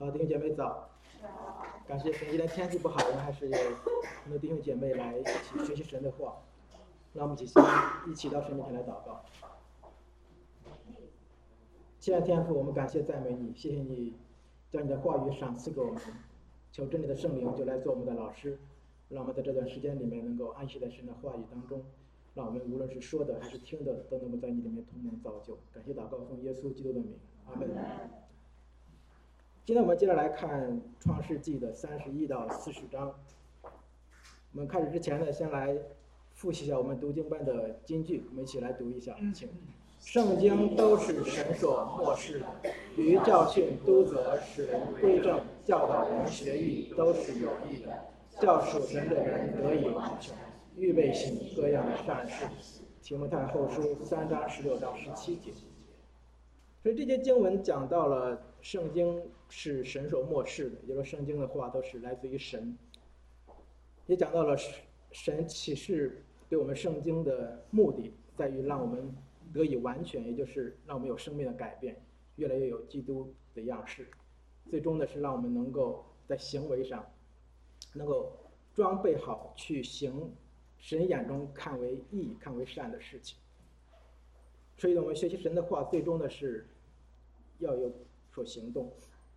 好，弟兄姐妹早。感谢神，今天天气不好，我们还是有很多弟兄姐妹来一起学习神的话。让我们一起到神面前来祷告。亲爱的天父，我们感谢赞美你，谢谢你将你的话语赏赐给我们，求真理的圣灵就来做我们的老师，让我们在这段时间里面能够安息在神的话语当中，让我们无论是说的还是听的，都能够在你里面同蒙造就。感谢祷告，奉耶稣基督的名，阿门。今天我们接着来看创世纪的31到40章。我们开始之前呢，先来复习一下我们读经班的金句，我们一起来读一下，请。圣经都是神所默示的，于教训、督责、使人归正、教导人学艺，都是有益的，叫属神的人得以完全，预备行各样的善事。提摩太后书3章16到17节。所以这节经文讲到了圣经是神所默示的，也就是说圣经的话都是来自于神，也讲到了神启示给我们圣经的目的在于让我们得以完全，也就是让我们有生命的改变，越来越有基督的样式。最终的是让我们能够在行为上能够装备好去行神眼中看为义、看为善的事情。所以我们学习神的话，最终的是要有所行动。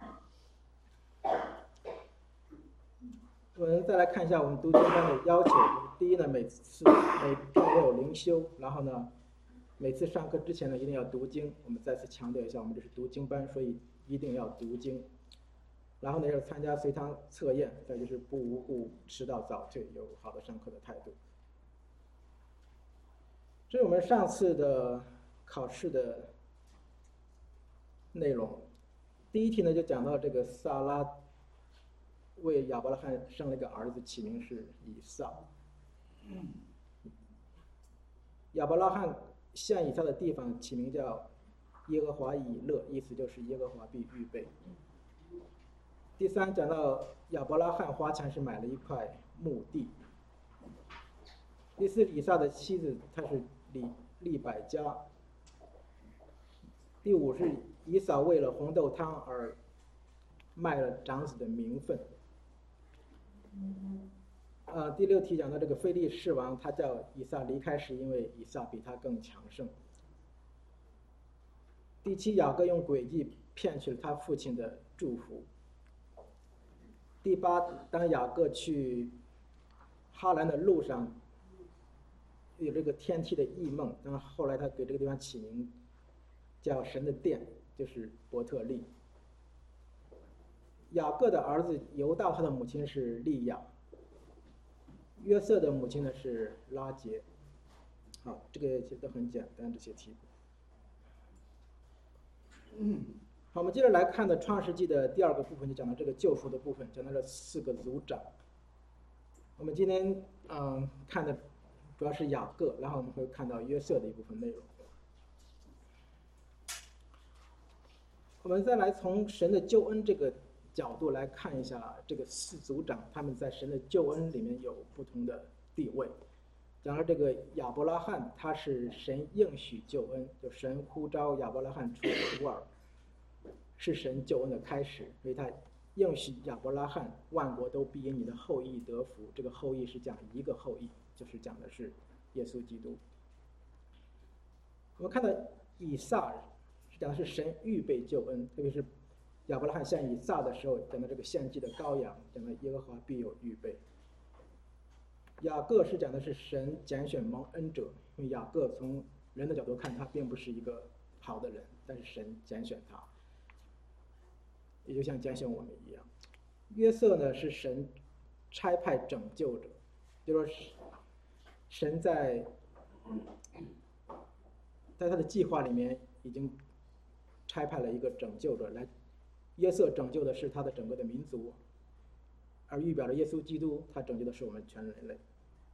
我们再来看一下我们读经班的要求。第一呢，每天都有灵修，然后呢，每次上课之前呢，一定要读经。我们再次强调一下，我们这是读经班，所以一定要读经。然后呢，要参加随堂测验，再就是不无故迟到早退，有好的上课的态度。这是我们上次的考试的内容。第一题呢，就讲到这个撒拉为亚伯拉罕生了一个儿子，起名是以撒。亚伯拉罕献以撒的地方起名叫耶和华以勒，意思就是耶和华必预备。第三讲到亚伯拉罕花钱是买了一块墓地。第四，以撒的妻子她是利百加。第五是以扫为了红豆汤而卖了长子的名分。第六题讲到这个非利士王，他叫以撒离开时，因为以撒比他更强盛。第七，雅各用诡计骗取了他父亲的祝福。第八，当雅各去哈兰的路上，有这个天梯的异梦，然后后来他给这个地方起名叫神的殿，就是伯特利。雅各的儿子犹大，他的母亲是利亚。约瑟的母亲呢是拉结。好，这个其实都很简单，这些题。好，我们接着来看的创世纪的第二个部分，就讲到这个救赎的部分，讲到这4个族长。我们今天看的主要是雅各，然后我们会看到约瑟的一部分内容。我们再来从神的救恩这个角度来看一下这个4族长，他们在神的救恩里面有不同的地位。讲到这个亚伯拉罕，他是神应许救恩，就神呼召亚伯拉罕出乌尔，是神救恩的开始，所以他应许亚伯拉罕万国都必因你的后裔得福。这个后裔是讲一个后裔，就是讲的是耶稣基督。我们看到以撒讲的是神预备救恩，特别是亚伯拉罕献以撒的时候，讲到这个献祭的羔羊，讲到耶和华必有预备。雅各是讲的是神拣选蒙恩者，因为雅各从人的角度看，他并不是一个好的人，但是神拣选他，也就像拣选我们一样。约瑟呢是神差派拯救者，就是说神在他的计划里面已经差派了一个拯救者来。约瑟拯救的是他的整个的民族，而预表了耶稣基督，他拯救的是我们全人类。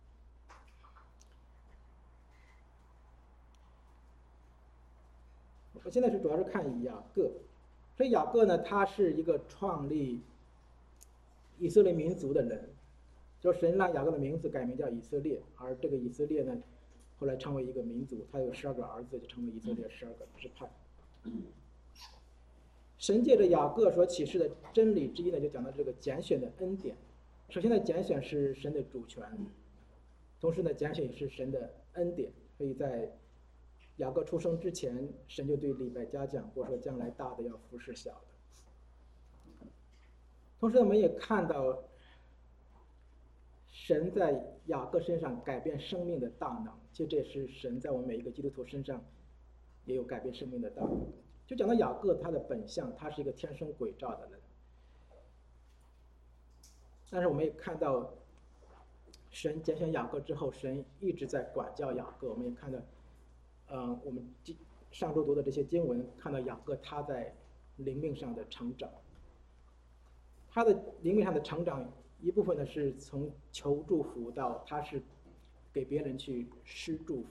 我现在主要是看雅各，所以雅各呢，他是一个创立以色列民族的人，就是神让雅各的名字改名叫以色列，而这个以色列呢，后来成为一个民族，他有12个儿子，就成为以色列12个支派。 神借着雅各所启示的真理之一呢，就讲到这个拣选的恩典。首先呢，拣选是神的主权，同时呢，拣选也是神的恩典。所以在雅各出生之前，神就对利百加讲过，说将来大的要服侍小的。同时我们也看到神在雅各身上改变生命的大能，其实这也是神在我们每一个基督徒身上也有改变生命的大能。就讲到雅各他的本相，他是一个天生诡诈的人，但是我们也看到神拣选雅各之后，神一直在管教雅各。我们也看到我们上周读的这些经文，看到雅各他在灵命上的成长。他的灵命上的成长一部分呢是从求祝福到他是给别人去施祝福。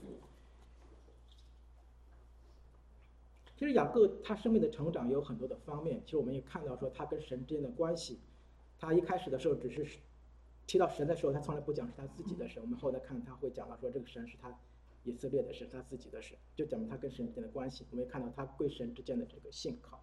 其实雅各他生命的成长有很多的方面，其实我们也看到说他跟神之间的关系，他一开始的时候只是提到神的时候，他从来不讲是他自己的神。我们后来看他会讲到说这个神是他以色列的神，他自己的神，就讲他跟神之间的关系。我们也看到他归神之间的这个信靠。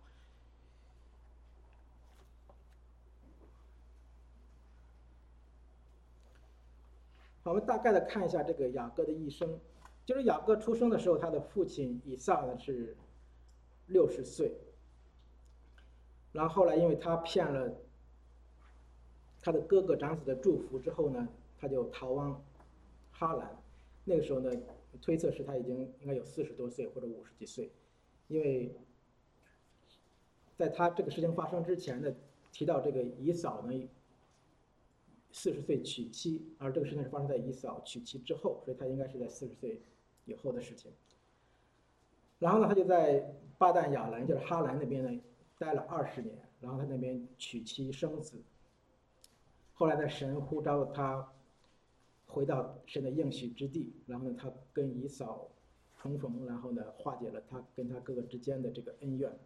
好，我们大概的看一下这个雅各的一生。就是雅各出生的时候，他的父亲以撒呢是60岁，然后后来因为他骗了他的哥哥长子的祝福之后呢，他就逃往哈兰。那个时候呢，推测是他已经应该有40多岁或者50几岁，因为在他这个事情发生之前呢，提到这个以扫呢40岁娶妻，而这个事情是发生在以扫娶妻之后，所以他应该是在40岁以后的事情。然后呢，他就在巴旦亚兰，就是哈兰那边呢待了20年，然后他那边娶妻生子。后来呢，神呼召他回到神的应许之地，然后呢，他跟以扫重逢，然后呢，化解了他跟他哥哥之间的这个恩怨。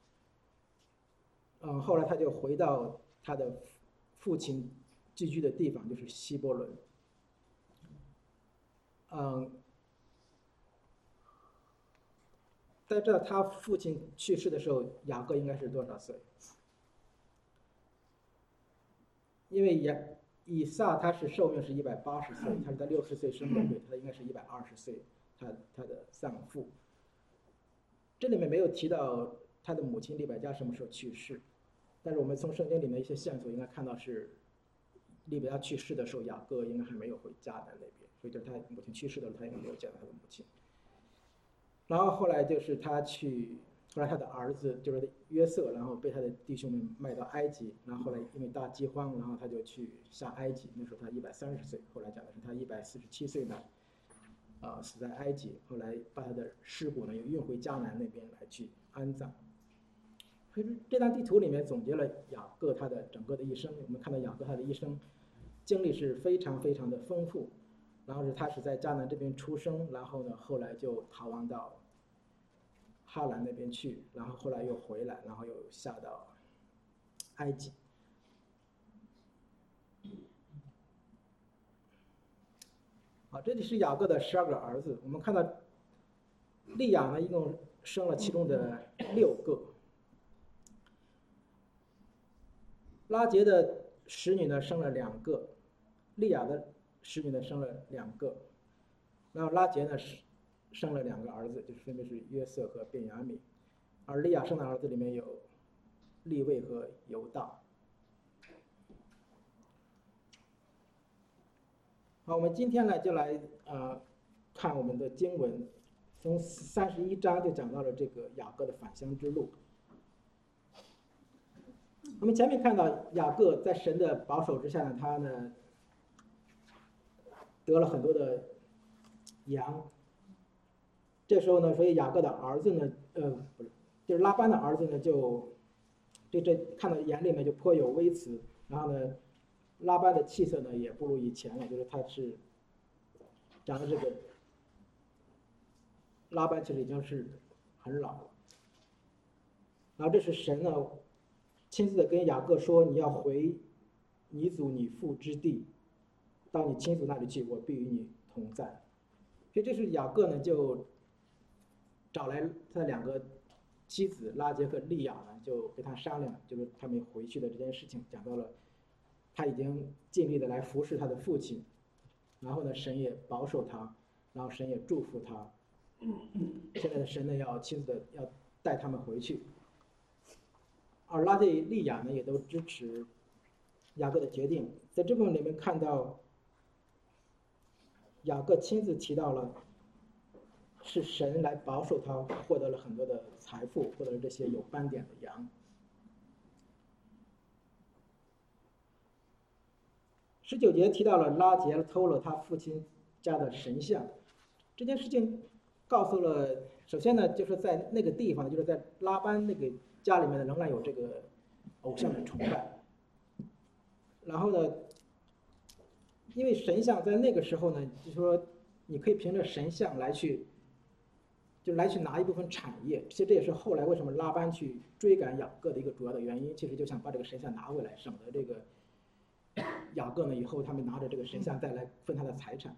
后来他就回到他的父亲寄居的地方，就是希伯伦。在这他父亲去世的时候，雅各应该是多少岁？因为以撒他是寿命是180岁，他是在60岁生的，对，他应该是120岁，他的丧父。这里面没有提到他的母亲利百加什么时候去世，但是我们从圣经里面一些线索应该看到是利百加去世的时候，雅各应该还没有回迦南那边，所以就是他母亲去世的时候，他应该没有见到他的母亲。然后后来就是后来他的儿子就是约瑟，然后被他的弟兄们卖到埃及，然后后来因为大饥荒，然后他就去下埃及。那时候他130岁，后来讲的是他147岁呢，死在埃及。后来把他的尸骨呢又运回迦南那边来去安葬。所以这张地图里面总结了雅各他的整个的一生。我们看到雅各他的一生经历是非常非常的丰富。然后他是在迦南这边出生，然后呢后来就逃亡到哈兰那边去，然后后来又回来，然后又下到埃及。好，这里是雅各的12个儿子。我们看到利亚呢一共生了其中的6个，拉结的使女呢生了2个，利亚的使女呢生了2个，然后拉结呢生了2个儿子，就是分别是约瑟和便雅悯，而利亚生的儿子里面有利未和犹大。好，我们今天呢就来看我们的经文，从31章就讲到了这个雅各的返乡之路。我们前面看到雅各在神的保守之下呢，他呢得了很多的羊。这时候呢，所以雅各的儿子呢，不是，就是拉班的儿子呢，就这看到眼里面就颇有微词。然后呢，拉班的气色呢也不如以前了，就是他是讲的这个拉班其实已经是很老了。然后这是神呢亲自的跟雅各说，你要回你祖你父之地，到你亲族那里去，我必与你同在。所以这是雅各呢就找来他2个妻子拉结和利亚呢， 就跟他商量，就是他们回去的这件事情，讲到了他已经尽力的来服侍他的父亲，然后呢，神也保守他，然后神也祝福他。现在的神呢，要亲自的要带他们回去。而拉结利亚呢，也都支持雅各的决定。在这部分里面看到，雅各亲自提到了，是神来保守他，获得了很多的财富，获得了这些有斑点的羊。19节提到了拉结偷了他父亲家的神像，这件事情告诉了，首先呢，就是在那个地方，就是在拉班那个家里面呢，仍然有这个偶像的崇拜。然后呢，因为神像在那个时候呢，就是说你可以凭着神像来去拿一部分产业。其实这也是后来为什么拉班去追赶雅各的一个主要的原因，其实就想把这个神像拿回来，省得这个雅各呢以后他们拿着这个神像再来分他的财产。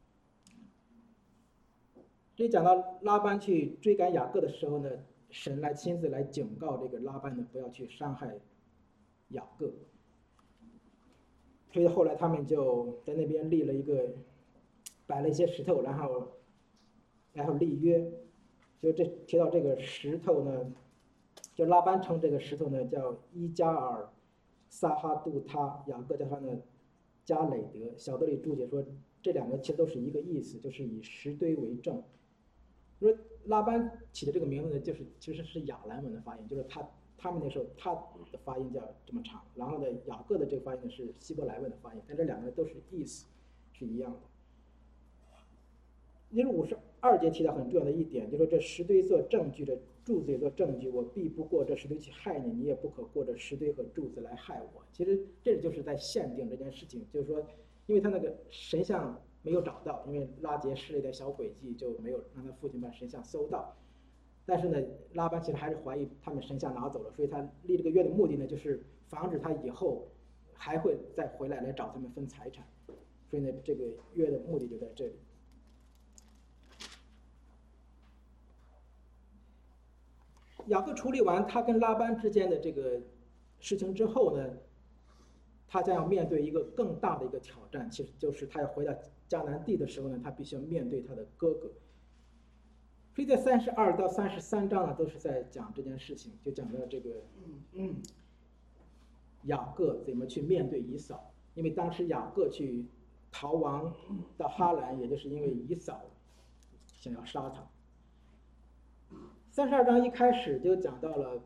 这里讲到拉班去追赶雅各的时候呢，神来亲自来警告这个拉班呢，不要去伤害雅各。所以后来他们就在那边立了一个，摆了一些石头，然后立约。就这提到这个石头呢，就拉班称这个石头呢叫伊加尔撒哈杜他，雅各叫他呢加累德。小德里注解说，这两个其实都是一个意思，就是以石堆为证。说拉班起的这个名字呢，其实是亚兰文的发音，就是他们那时候他的发音叫这么长，然后呢雅各的这个发音呢是希伯来文的发音，但这两个都是意思是一样的。因为52节提到很重要的一点，就是这石堆做证据，这柱子也做证据，我必不过这石堆去害你，你也不可过这石堆和柱子来害我。其实这就是在限定这件事情，就是说，因为他那个神像没有找到，因为拉结施了一点小诡计，就没有让他父亲把神像搜到。但是呢，拉班其实还是怀疑他们神像拿走了，所以他立这个约的目的呢，就是防止他以后还会再回来找他们分财产。所以呢，这个约的目的就在这里。雅各处理完他跟拉班之间的这个事情之后呢，他将要面对一个更大的一个挑战，其实就是他要回到迦南地的时候呢，他必须要面对他的哥哥。所以在32到33章呢，都是在讲这件事情，就讲到这个雅各怎么去面对以扫，因为当时雅各去逃亡到哈兰，也就是因为以扫想要杀他。32章一开始就讲到了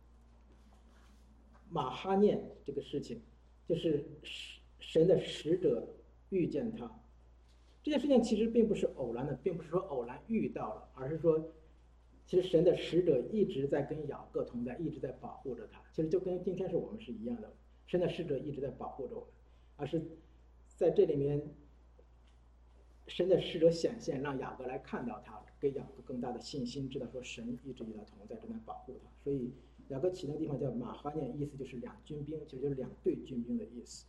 马哈念这个事情，就是神的使者遇见他。这件事情其实并不是偶然的，并不是说偶然遇到了，而是说其实神的使者一直在跟雅各同在，一直在保护着他。其实就跟今天是我们是一样的，神的使者一直在保护着我们，而是在这里面神的使者显现，让雅各来看到他，给雅各更大的信心，知道说神一直与他同在，正在保护他。所以雅各起那个地方叫马哈念，意思就是两军兵，其实就是两队军兵的意思。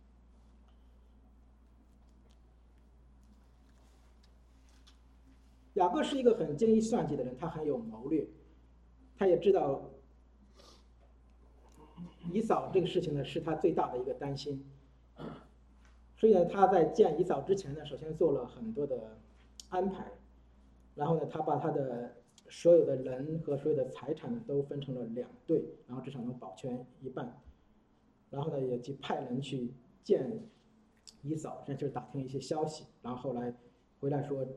雅各是一个很精于算计的人，他很有谋略，他也知道以扫这个事情呢是他最大的一个担心。所以呢，他在见以扫之前呢，首先做了很多的安排，然后呢，他把他的所有的人和所有的财产呢都分成了两队，然后至少能保全一半。然后呢，也去派人去见以扫，甚至打听一些消息。然后后来回来说，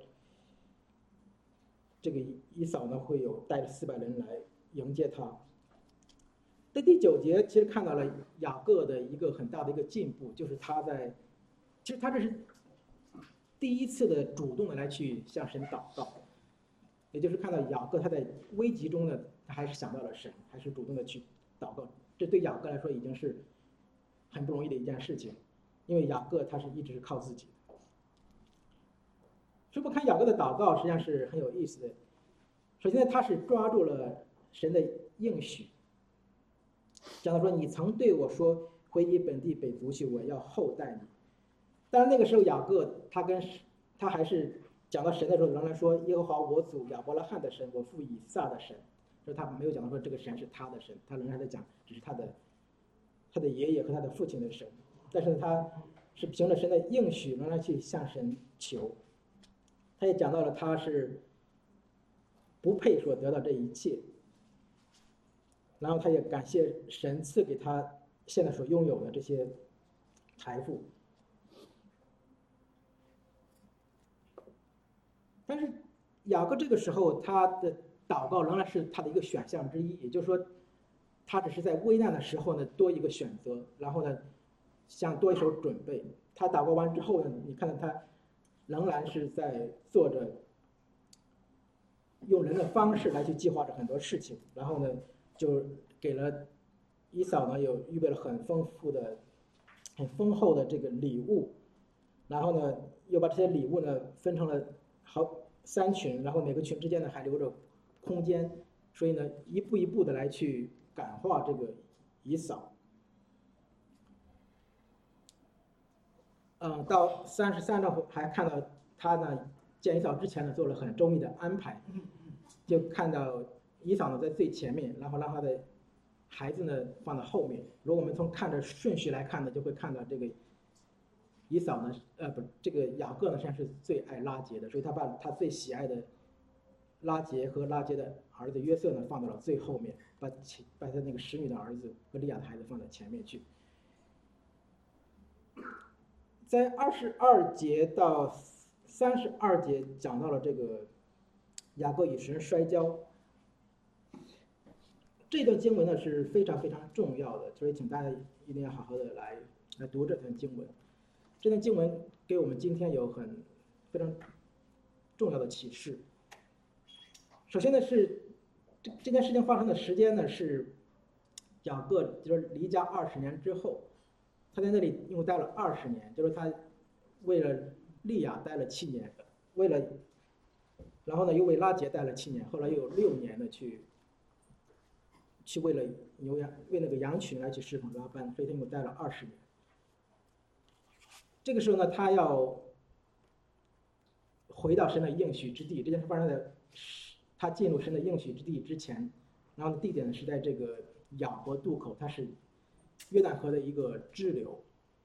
这个以扫呢会有带着400人来迎接他。在第9节，其实看到了雅各的一个很大的一个进步，就是其实他这是第一次的主动的来去向神祷告，也就是看到雅各他在危急中呢，他还是想到了神，还是主动的去祷告。这对雅各来说已经是很不容易的一件事情，因为雅各他是一直是靠自己的。所以我看雅各的祷告实际上是很有意思的。首先他是抓住了神的应许，讲到说你曾对我说回你本地北族去，我要厚待你。当然那个时候雅各他还是讲到神的时候，仍然说耶和华我祖亚伯拉罕的神，我父以撒的神。 所以他没有讲到说这个神是他的神，他仍然在讲只是他的爷爷和他的父亲的神，但是他是凭着神的应许仍然去向神求。他也讲到了他是不配所得到这一切，然后他也感谢神赐给他现在所拥有的这些财富。但是雅各这个时候他的祷告仍然是他的一个选项之一，也就是说他只是在危难的时候呢多一个选择，然后呢像多一手准备。他祷告完之后呢，你看到他仍然是在做着用人的方式来去计划着很多事情，然后呢就给了以扫呢有预备了很丰厚的这个礼物，然后呢又把这些礼物呢分成了3群，然后每个群之间呢还留着空间，所以呢一步一步的来去感化这个以扫。到33章还看到他呢见以扫之前呢做了很周密的安排，就看到以扫呢在最前面，然后让他的孩子呢放到后面。如果我们从看着顺序来看呢，就会看到这个以扫呢，这个雅各呢实际上是最爱拉结的，所以他把他最喜爱的拉结和拉结的儿子约瑟呢放到了最后面，把他那个使女的儿子和利亚的孩子放到前面去。在22节到32节讲到了这个雅各与神摔跤，这段经文呢是非常非常重要的，所以请大家一定要好好的来读这段经文。这段经文给我们今天有非常重要的启示。首先呢是这件事情发生的时间呢是雅各就是离家20年之后，他在那里一共待了20年，就是他为了利亚待了7年，然后呢又为拉结待了7年，后来又有6年的去为了为那个羊群来去侍奉拉班，所以他一共待了20年。这个时候呢，他要回到神的应许之地。这件事发生在他进入神的应许之地之前，然后地点呢是在这个雅博渡口，它是约旦河的一个支流。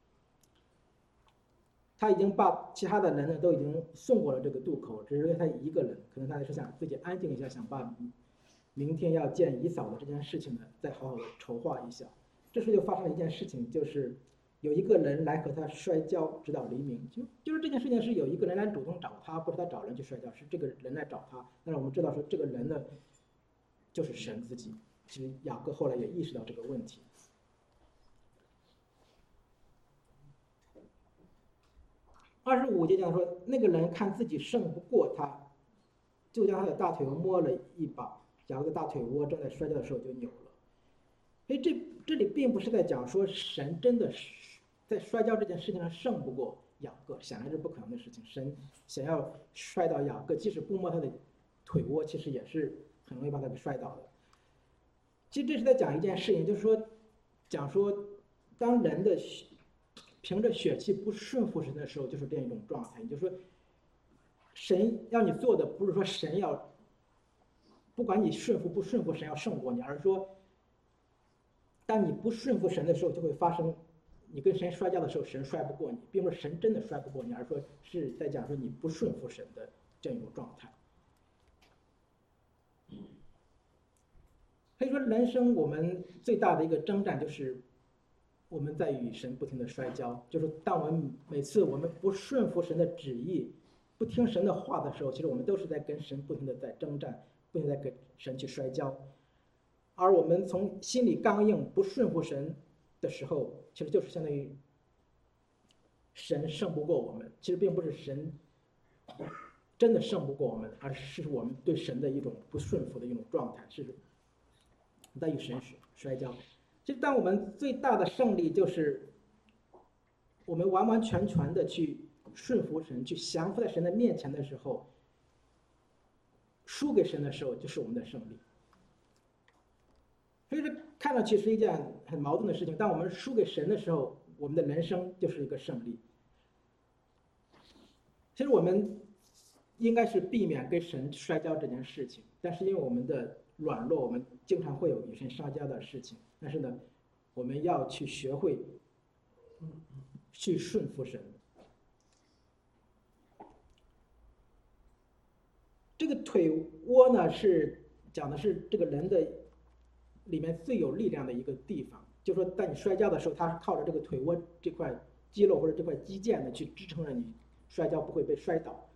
他已经把其他的人呢都已经送过了这个渡口，只是他一个人，可能他是想自己安静一下，想把明天要见以扫的这件事情呢再好好的筹划一下。这时候就发生了一件事情，就是有一个人来和他摔跤，直到黎明。就是这件事情是有一个人来主动找他，不是他找人去摔跤，是这个人来找他。但是我们知道说这个人呢，就是神自己。其实雅各后来也意识到这个问题。25节讲说，那个人看自己胜不过他，就将他的大腿摸了一把，雅各的大腿窝正在摔跤的时候就扭了。所以这里并不是在讲说神真的在摔跤这件事情上胜不过雅各，显然是不可能的事情。神想要摔倒雅各，即使不摸他的腿窝，其实也是很容易把他给摔倒的。其实这是在讲一件事情，就是说讲说当人的凭着血气不顺服神的时候，就是这样一种状态。也就是说，神要你做的不是说神要不管你顺服不顺服，神要胜过你，而是说当你不顺服神的时候，就会发生你跟神摔跤的时候，神摔不过你，并不是神真的摔不过你，而是说是在讲说你不顺服神的这样一种状态。所以说，人生我们最大的一个征战就是我们在与神不停的摔跤，就是当我们每次我们不顺服神的旨意，不听神的话的时候，其实我们都是在跟神不停的在征战，不停的在跟神去摔跤。而我们从心里刚硬不顺服神的时候，其实就是相当于神胜不过我们。其实并不是神真的胜不过我们，而是我们对神的一种不顺服的一种状态，是在与神摔跤。其实当我们最大的胜利就是我们完完全全的去顺服神，去降服在神的面前的时候，输给神的时候就是我们的胜利。所以这看上去是一件很矛盾的事情。当我们输给神的时候，我们的人生就是一个胜利。其实我们应该是避免跟神摔跤这件事情，但是因为我们的软弱，我们经常会有与神撒娇的事情，但是呢，我们要去学会去顺服神。这个腿窝呢，是讲的是这个人的里面最有力量的一个地方，就是说，在你摔跤的时候，它是靠着这个腿窝这块肌肉或者这块肌腱呢，去支撑着你摔跤不会被摔倒。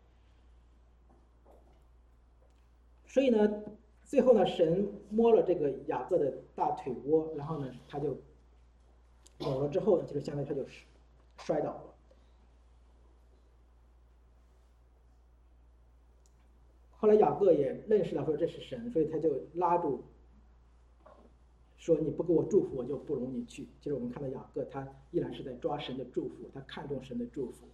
所以呢，最后呢，神摸了这个雅各的大腿窝，然后呢，他就扭了之后呢，就是相当于他就摔倒了。后来雅各也认识到说这是神，所以他就拉住，说你不给我祝福，我就不容你去。其实我们看到雅各他依然是在抓神的祝福，他看重神的祝福。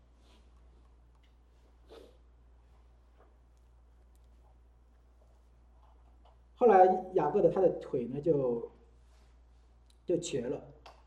后来雅各的他的腿呢就瘸了，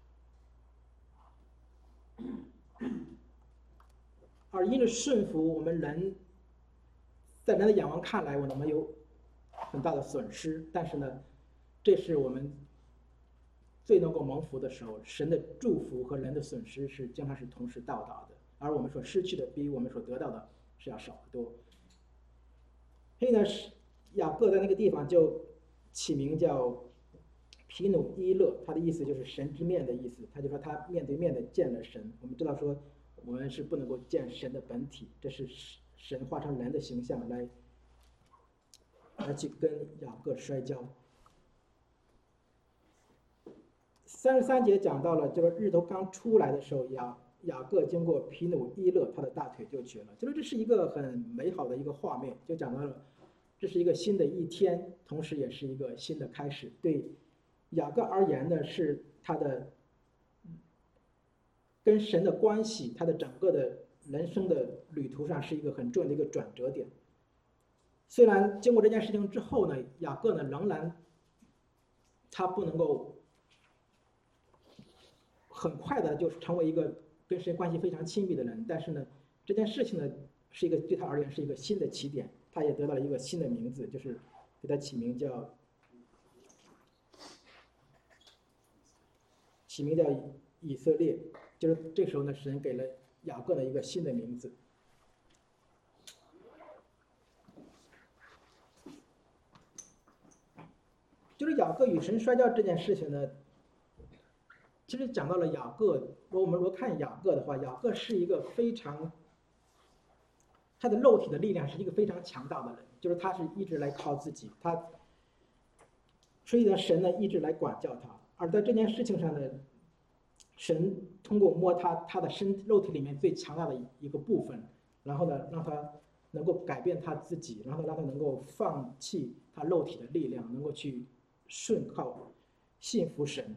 而因着顺服，我们人在人的眼光看来，我们有很大的损失，但是呢，这是我们最能够蒙福的时候。神的祝福和人的损失是经常是同时到达的，而我们所失去的比我们所得到的是要少得多。所以呢，雅各在那个地方就起名叫皮努伊勒，他的意思就是神之面的意思。他就说他面对面的见了神。我们知道说我们是不能够见神的本体，这是神化成人的形象来去跟雅各摔跤。33节讲到了，就是日头刚出来的时候，雅各经过皮努伊勒，他的大腿就瘸了。就是这是一个很美好的一个画面，就讲到了这是一个新的一天，同时也是一个新的开始。对雅各而言呢，是他的跟神的关系，他的整个的人生的旅途上是一个很重要的一个转折点。虽然经过这件事情之后呢，雅各呢仍然他不能够很快的就成为一个跟神关系非常亲密的人，但是呢，这件事情呢是一个对他而言是一个新的起点，他也得到了一个新的名字，就是给他起名叫以色列。就是这时候呢，神给了雅各的一个新的名字。就是雅各与神摔跤这件事情呢，其实讲到了雅各。我们如果看雅各的话，雅各是一个非常，他的肉体的力量是一个非常强大的人，就是他是一直来靠自己，所以呢，神呢一直来管教他。而在这件事情上呢，神通过摸他的肉体里面最强大的一个部分，然后呢，让他能够改变他自己，然后让他能够放弃他肉体的力量，能够去顺靠、信服神。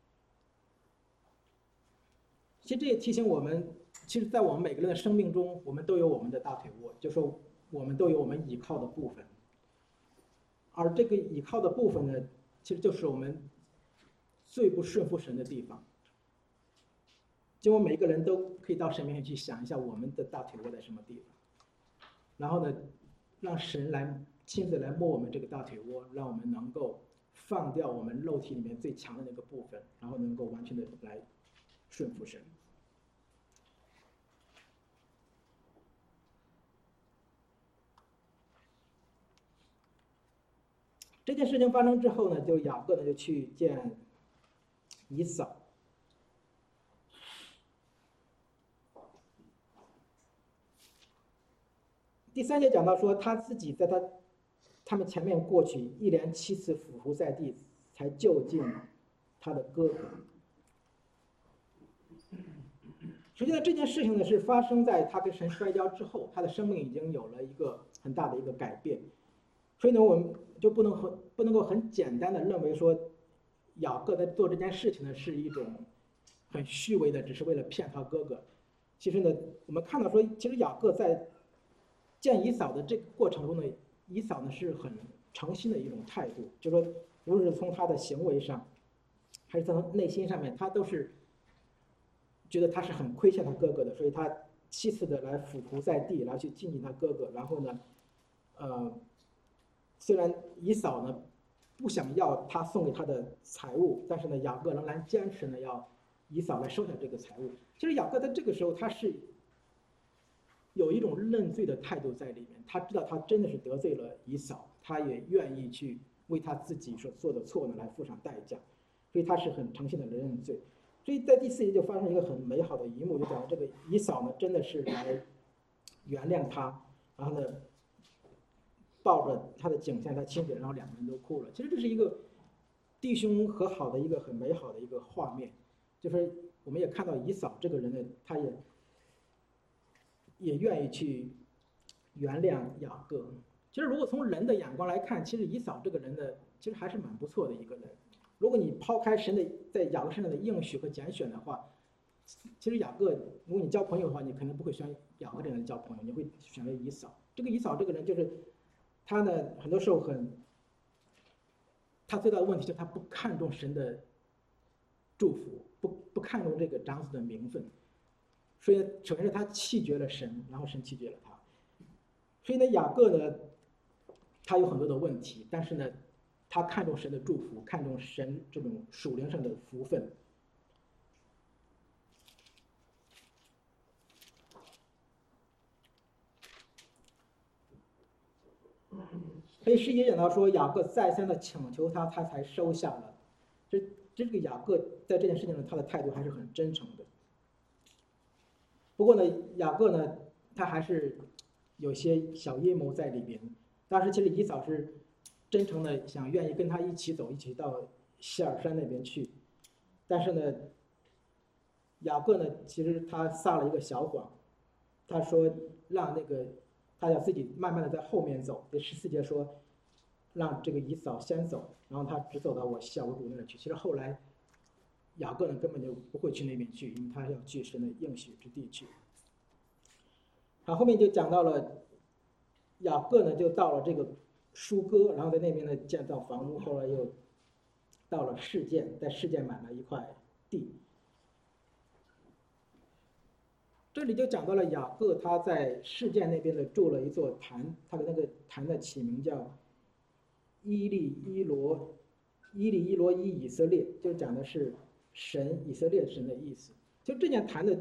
其实这也提醒我们，其实，在我们每个人的生命中，我们都有我们的大腿窝，就说我们都有我们倚靠的部分。而这个倚靠的部分呢，其实就是我们最不顺服神的地方。就我们每个人都可以到神面前去想一下我们的大腿窝在什么地方，然后呢，让神来亲自来摸我们这个大腿窝，让我们能够放掉我们肉体里面最强的那个部分，然后能够完全的来顺服神。这件事情发生之后呢，就雅各呢就去见以扫。第3节讲到说，他自己在他们前面过去，一连7次俯伏在地，才就近他的哥哥。实际上这件事情呢，是发生在他跟神摔跤之后，他的生命已经有了一个很大的一个改变。所以呢，我们就不能够很简单的认为说，雅各在做这件事情呢是一种很虚伪的，只是为了骗他哥哥。其实呢，我们看到说，其实雅各在见以扫的这个过程中呢，以扫呢是很诚心的一种态度，就是说，无论是从他的行为上，还是在他内心上面，他都是觉得他是很亏欠他哥哥的，所以他7次的来俯伏在地，来去敬敬他哥哥。然后呢，虽然以扫呢不想要他送给他的财物，但是呢雅各仍然坚持呢要以扫来收下这个财物。其实雅各在这个时候他是有一种认罪的态度在里面，他知道他真的是得罪了以扫，他也愿意去为他自己所做的错呢来付上代价，所以他是很诚心的认罪。所以在第4节就发生一个很美好的一幕，就讲这个以扫呢真的是来原谅他，然后呢抱着他的颈项，他亲嘴，然后2个人都哭了。其实这是一个弟兄和好的一个很美好的一个画面，就是我们也看到以扫这个人呢，他也愿意去原谅雅各。其实如果从人的眼光来看，其实以扫这个人呢，其实还是蛮不错的一个人。如果你抛开神的在雅各身上的应许和拣选的话，其实雅各，如果你交朋友的话，你可能不会选雅各这样的交朋友，你会选择以扫。这个以扫这个人就是他呢，很多时候他最大的问题就是他不看重神的祝福，不看重这个长子的名分，所以首先是他弃绝了神，然后神弃绝了他。所以呢，雅各呢，他有很多的问题，但是呢，他看重神的祝福，看重神这种属灵上的福分。所以11节讲到说，雅各再三的请求他，他才收下了。这个雅各在这件事情上，他的态度还是很真诚的。不过呢，雅各呢，他还是有些小阴谋在里边。当时其实以扫是真诚的想愿意跟他一起走，一起到希尔山那边去，但是呢，雅各呢，其实他撒了一个小谎，他说让他要自己慢慢的在后面走。这14节说，让这个以扫先走，然后他只走到我小主那里去。其实后来雅各呢根本就不会去那边去，因为他要去神的应许之地去。好，后面就讲到了雅各呢就到了这个舒哥，然后在那边呢建造房屋，后来又到了示剑，在示剑买了一块地。这里就讲到了雅各他在示剑那边呢筑了一座坛，他的那个坛的起名叫伊利伊罗伊以色列，就是讲的是神以色列神的意思。就这件坛的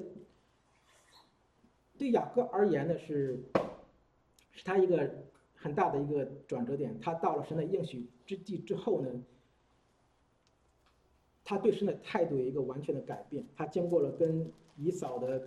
对雅各而言呢是他一个很大的一个转折点。他到了神的应许之地之后呢，他对神的态度有一个完全的改变。他经过了跟以扫的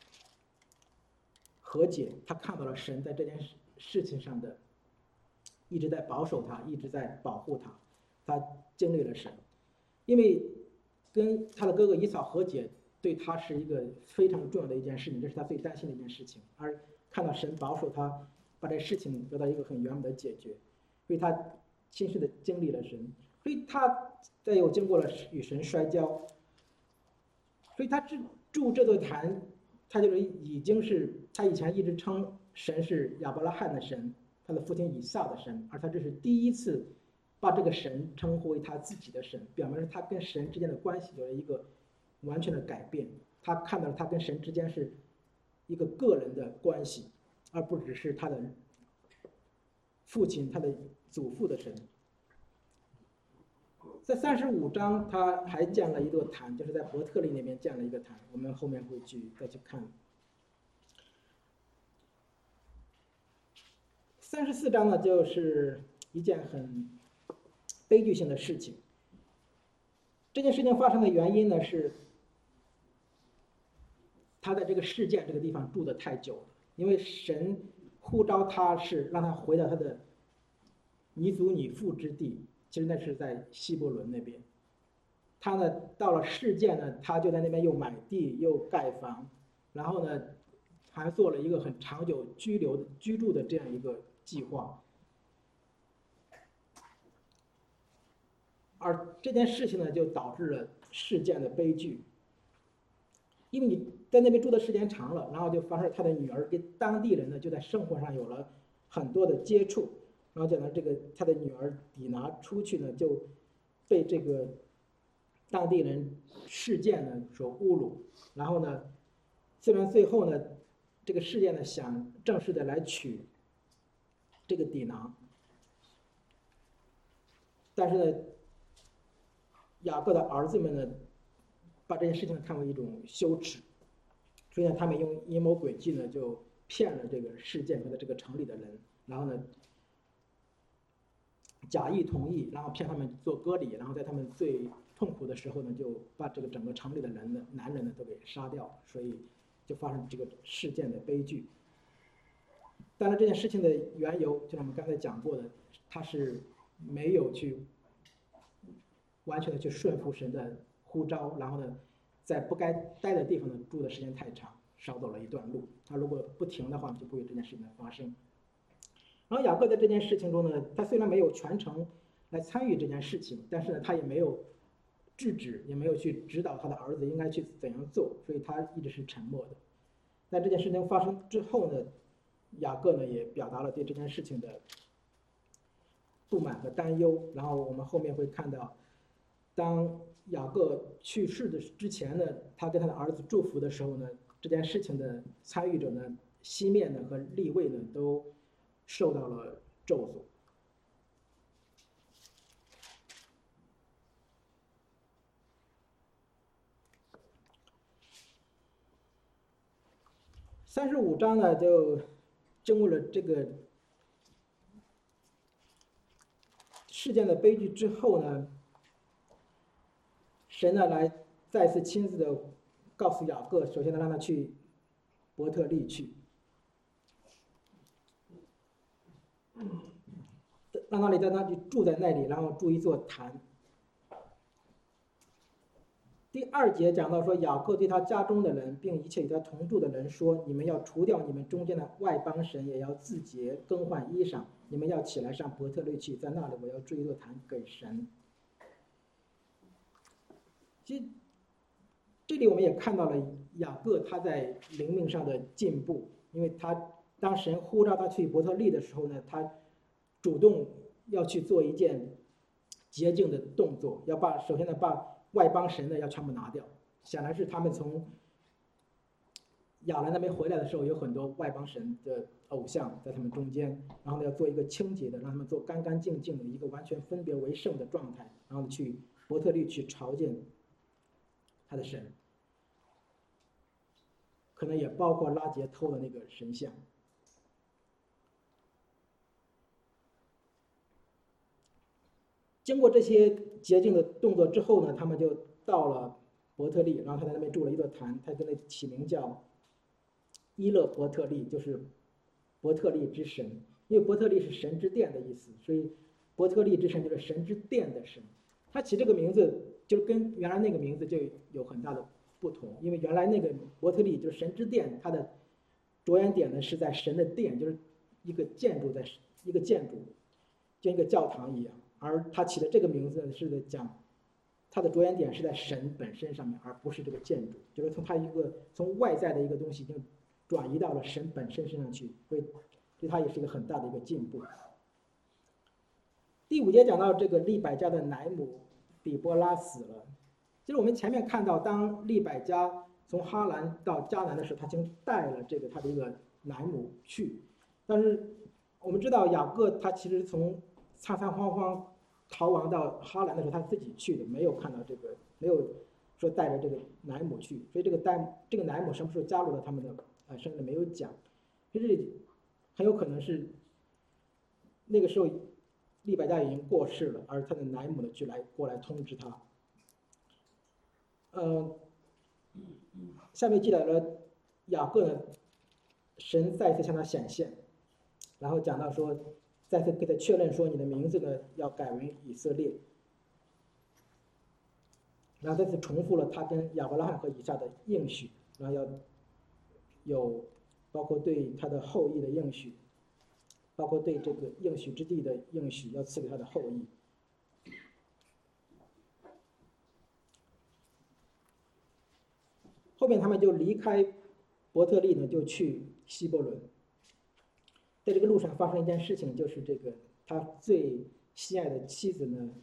和解，他看到了神在这件事情上的一直在保守他，一直在保护他，他经历了神。因为跟他的哥哥以扫和解对他是一个非常重要的一件事情，这是他最担心的一件事情。而看到神保守他，把这事情得到一个很圆满的解决，所以他亲身的经历了神。所以他再又经过了与神摔跤，所以他筑这座坛，他就是已经是他以前一直称神是亚伯拉罕的神，他的父亲以撒的神，而他这是第一次把这个神称呼为他自己的神，表明了他跟神之间的关系有了一个完全的改变。他看到了他跟神之间是一个个人的关系，而不只是他的父亲、他的祖父的神。在35章，他还建了一座坛，就是在伯特利那边建了一个坛，我们后面会再去看。34章呢，就是一件很悲剧性的事情。这件事情发生的原因呢，是他在这个示剑这个地方住得太久了，因为神呼召他是让他回到他的你祖你父之地，其实那是在希伯伦那边。他呢到了示剑呢，他就在那边又买地又盖房，然后呢还做了一个很长久居住的这样一个计划。而这件事情呢，就导致了示剑的悲剧。因为你在那边住的时间长了，然后就发生他的女儿跟当地人呢就在生活上有了很多的接触，然后讲到他的女儿底拿出去呢就被这个当地人示剑呢所侮辱，然后呢虽然最后呢这个示剑呢想正式的来娶这个底拿， 但是呢，雅各的儿子们呢，把这件事情看为一种羞耻，所以呢，他们用阴谋诡计呢，就骗了这个事件和这个城里的人，然后呢，假意同意，然后骗他们做割礼，然后在他们最痛苦的时候呢，就把这个整个城里的男人呢都给杀掉，所以就发生这个事件的悲剧。当然，这件事情的缘由，就像我们刚才讲过的，他是没有去完全的去顺服神的呼召，然后呢，在不该待的地方呢住的时间太长，少走了一段路。他如果不停的话，就不会有这件事情的发生。然后雅各在这件事情中呢，他虽然没有全程来参与这件事情，但是呢，他也没有制止，也没有去指导他的儿子应该去怎样做，所以他一直是沉默的。在这件事情发生之后呢，雅各呢也表达了对这件事情的不满和担忧。然后我们后面会看到，当雅各去世的之前呢，他跟他的儿子祝福的时候呢，这件事情的参与者呢，西面呢和利未呢都受到了咒诅。35章呢，就经过了这个事件的悲剧之后呢，神呢来再次亲自的告诉雅各，首先呢让他去伯特利去，让他在那里住在那里，然后筑一座坛。第2节讲到说，雅各对他家中的人，并一切与他同住的人说：“你们要除掉你们中间的外邦神，也要自洁，更换衣裳。你们要起来上伯特利去，在那里我要筑一座坛给神。”其实这里我们也看到了雅各他在灵命上的进步，因为他当神呼召他去伯特利的时候呢，他主动要去做一件洁净的动作，首先呢把外邦神呢要全部拿掉。显然是他们从亚兰那边回来的时候，有很多外邦神的偶像在他们中间，然后呢要做一个清洁的，让他们做干干净净的一个完全分别为圣的状态，然后去伯特利去朝见他的神，可能也包括拉结偷的那个神像。经过这些洁净的动作之后呢，他们就到了伯特利，然后他在那边筑了一座坛，他跟那起名叫伊勒伯特利，就是伯特利之神，因为伯特利是神之殿的意思，所以伯特利之神就是神之殿的神。他起这个名字就跟原来那个名字就有很大的不同，因为原来那个伯特利就是神之殿，它的着眼点呢是在神的殿，就是一个建筑，就一个教堂一样。而他起的这个名字是在讲，他的着眼点是在神本身上面，而不是这个建筑，就是从外在的一个东西已经转移到了神本身身上去，所以对他也是一个很大的一个进步。第5节讲到这个利百加的乃母底波拉死了，就是我们前面看到，当利百加从哈兰到迦南的时候，他经带了他的一个乃母去，但是我们知道雅各他其实从仓仓慌慌逃亡到哈兰的时候，他自己去的，没有看到没有说带着这个乃母去，所以这个乃母什么时候加入了他们的甚至没有讲，所以这里很有可能是那个时候利百加已经过世了，而他的乃母呢过来通知他。下面记载了雅各呢，神再次向他显现，然后讲到说，再次给他确认说，你的名字呢要改为以色列，然后再次重复了他跟亚伯拉罕和以撒的应许，然后要有包括对他的后裔的应许，包括对这个应许之地的应许，要赐给他的后裔。后面他们就离开伯特利呢，就去希伯伦。在这个路上发生一件事情，就是他最心爱的妻子呢，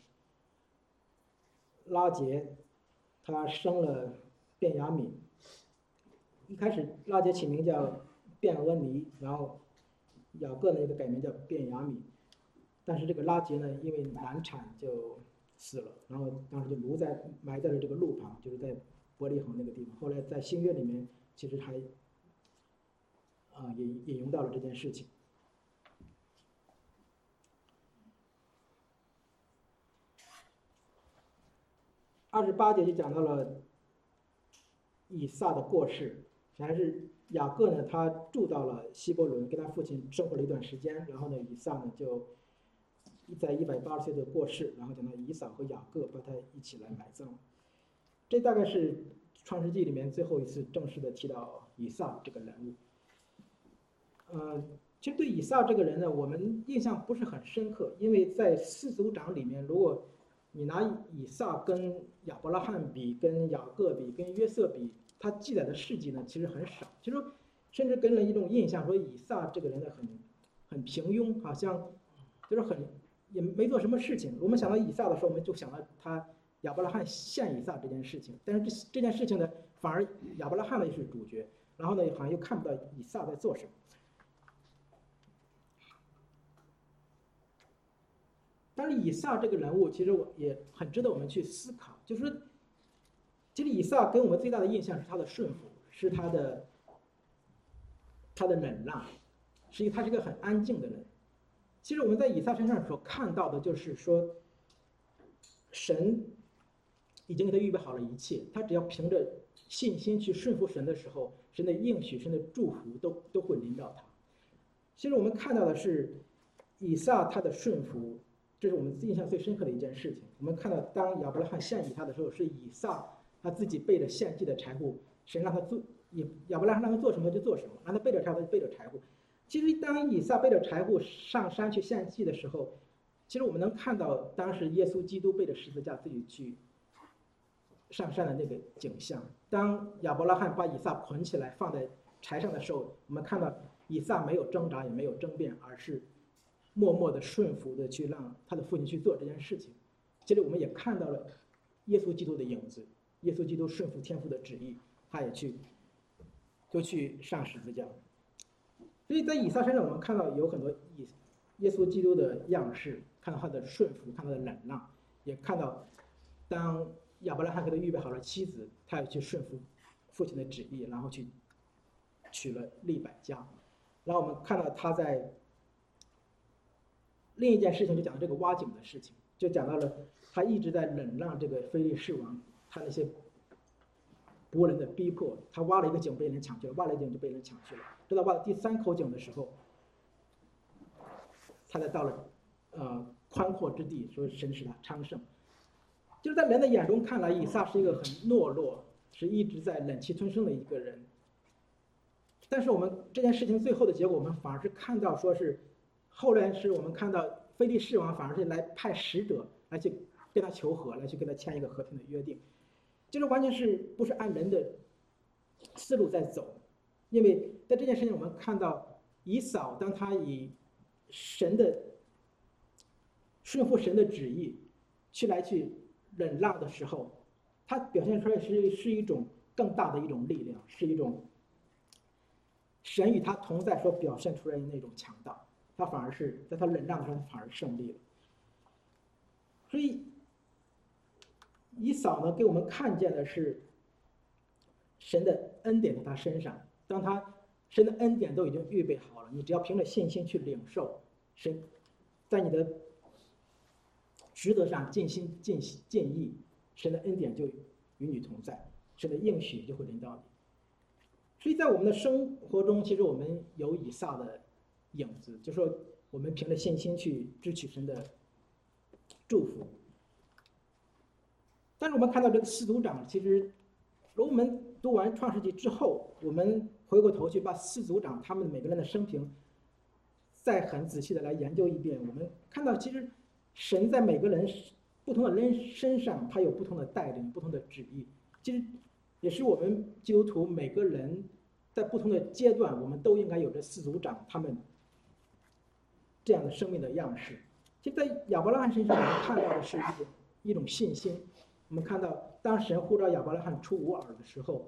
拉结，她生了便雅悯。一开始拉结起名叫便俄尼，然后雅各呢就改名叫便雅悯。 但是这个拉结呢，因为难产就死了，然后当时就埋在了这个路旁，就是在伯利恒那个地方。后来在新约里面，其实还也引用到了这件事情。28节就讲到了以撒的过世，还是雅各呢，他住到了希伯伦，跟他父亲生活了一段时间，然后呢，以撒呢就在180岁的过世，然后讲到以扫和雅各把他一起来埋葬。这大概是创世纪里面最后一次正式的提到以撒这个人物。其实对以撒这个人呢，我们印象不是很深刻，因为在四族长里面，如果你拿以撒跟亚伯拉罕比、跟雅各比、跟约瑟比，他记载的事迹呢其实很少。其实甚至给人一种印象，说以撒这个人呢很平庸，好像就是也没做什么事情。我们想到以撒的时候，我们就想到他亚伯拉罕献以撒这件事情，但是这件事情呢，反而亚伯拉罕呢是主角，然后呢好像又看不到以撒在做什么。但是以撒这个人物，其实也很值得我们去思考。就是说，其实以撒给我们最大的印象是他的顺服，是他的忍让，他是一个很安静的人。其实我们在以撒身上所看到的就是说，神已经给他预备好了一切，他只要凭着信心去顺服神的时候，神的应许、神的祝福都会临到他。其实我们看到的是以撒他的顺服。这是我们印象最深刻的一件事情。我们看到，当亚伯拉罕献以他的时候，是以撒他自己背着献祭的柴户，神让他做，亚伯拉罕让他做什么就做什么，让他背着柴户就背着柴户。其实，当以撒背着柴户上山去献祭的时候，其实我们能看到当时耶稣基督背着十字架自己去上山的那个景象。当亚伯拉罕把以撒捆起来放在柴上的时候，我们看到以撒没有挣扎，也没有争辩，而是默默的顺服的去让他的父亲去做这件事情。接着我们也看到了耶稣基督的影子，耶稣基督顺服天父的旨意，他也去上十字架。所以在以撒身上，我们看到有很多耶稣基督的样式，看到他的顺服，看到他的忍让，也看到当亚伯拉罕给他预备好了妻子，他也去顺服父亲的旨意，然后去娶了利百加。然后我们看到他在另一件事情，就讲到这个挖井的事情，就讲到了他一直在忍让这个非利士王他那些伯人的逼迫。他挖了一个井被人抢去了，挖了一个井就被人抢去了。直到挖到第3口井的时候，他才到了宽阔之地，所以神使他昌盛。就是在人的眼中看来，以撒是一个很懦弱，是一直在忍气吞声的一个人。但是我们这件事情最后的结果，我们反而是看到说是。后来是我们看到非利士王反而是来派使者来去跟他求和，来去跟他签一个和平的约定，就是完全是不是按人的思路在走。因为在这件事情，我们看到以扫当他以顺服神的旨意去忍让的时候，他表现出来是一种更大的一种力量，是一种神与他同在所表现出来的那种强大。他反而是在他忍让的时候，他反而胜利了。所以以扫呢，给我们看见的是神的恩典在他身上。当神的恩典都已经预备好了，你只要凭着信心去领受，神在你的职责上尽心尽意，神的恩典就与你同在，神的应许就会临到你。所以在我们的生活中，其实我们有以撒的影子，就是说我们凭着信心去支取神的祝福。但是我们看到这个四族长，其实如果我们读完创世纪之后，我们回过头去把四族长他们每个人的生平再很仔细的来研究一遍，我们看到其实神在每个人不同的人身上，他有不同的带领，不同的旨意。其实也是我们基督徒每个人在不同的阶段，我们都应该有着四族长他们这样的生命的样式。其实，在亚伯拉罕身上，我们看到的是一种信心。我们看到，当神呼召亚伯拉罕出乌尔的时候，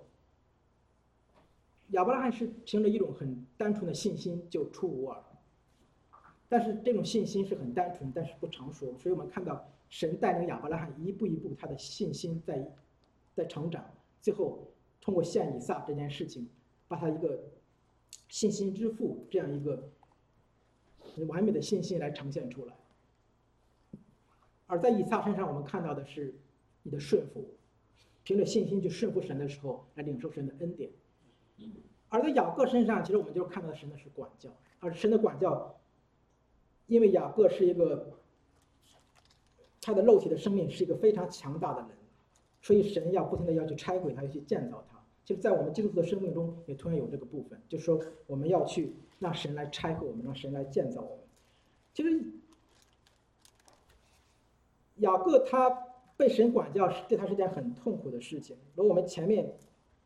亚伯拉罕是凭着一种很单纯的信心就出乌尔。 但是这种信心是很单纯，但是不成熟，所以我们看到神带领亚伯拉罕一步一步他的信心在成长，最后通过献以撒这件事情，把他一个信心之父这样一个完美的信心来呈现出来。而在以撒身上，我们看到的是你的顺服，凭着信心去顺服神的时候，来领受神的恩典。而在雅各身上，其实我们就看到神的是管教，而神的管教，因为雅各是一个他的肉体的生命是一个非常强大的人，所以神要不停的要去拆毁他，要去建造他。其实，在我们基督徒的生命中，也同样有这个部分，就是说我们要去让神来拆毁我们，让神来建造我们。其实，雅各他被神管教，对他是件很痛苦的事情。如果我们前面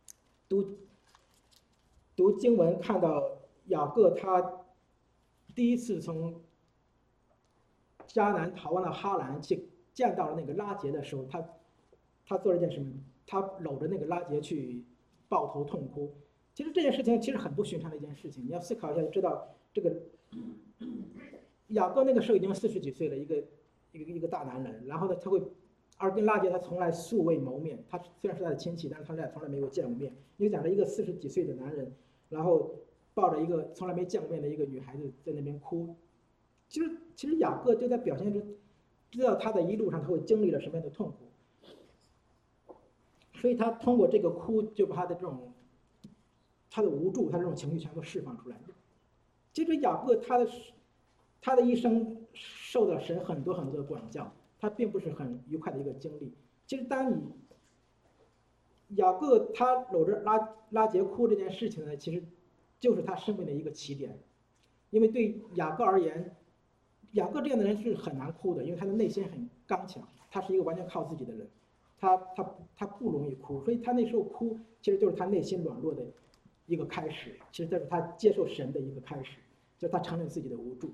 读经文看到雅各他第一次从迦南逃亡到哈兰去见到了那个拉结的时候，他做了一件什么？他搂着那个拉结去抱头痛哭。其实这件事情其实很不寻常的一件事情，你要思考一下就知道，这个雅各那个时候已经40几岁了，一个大男人，然后呢他会，而跟拉结他从来素未谋面，他虽然是他的亲戚，但是他俩从来没有见过面。你就讲着一个40几岁的男人，然后抱着一个从来没见过面的一个女孩子在那边哭。其实雅各就在表现出，知道他的一路上他会经历了什么样的痛苦，所以他通过这个哭，就把他的这种，他的无助，他这种情绪全部释放出来。其实雅各他的一生受到神很多的管教，他并不是很愉快的一个经历。其实当你雅各他搂着拉结哭这件事情呢，其实就是他生命的一个起点，因为对雅各而言，雅各这样的人是很难哭的，因为他的内心很刚强，他是一个完全靠自己的人，他不容易哭，所以他那时候哭其实就是他内心软弱的一个开始，其实这是他接受神的一个开始，就是他承认自己的无助。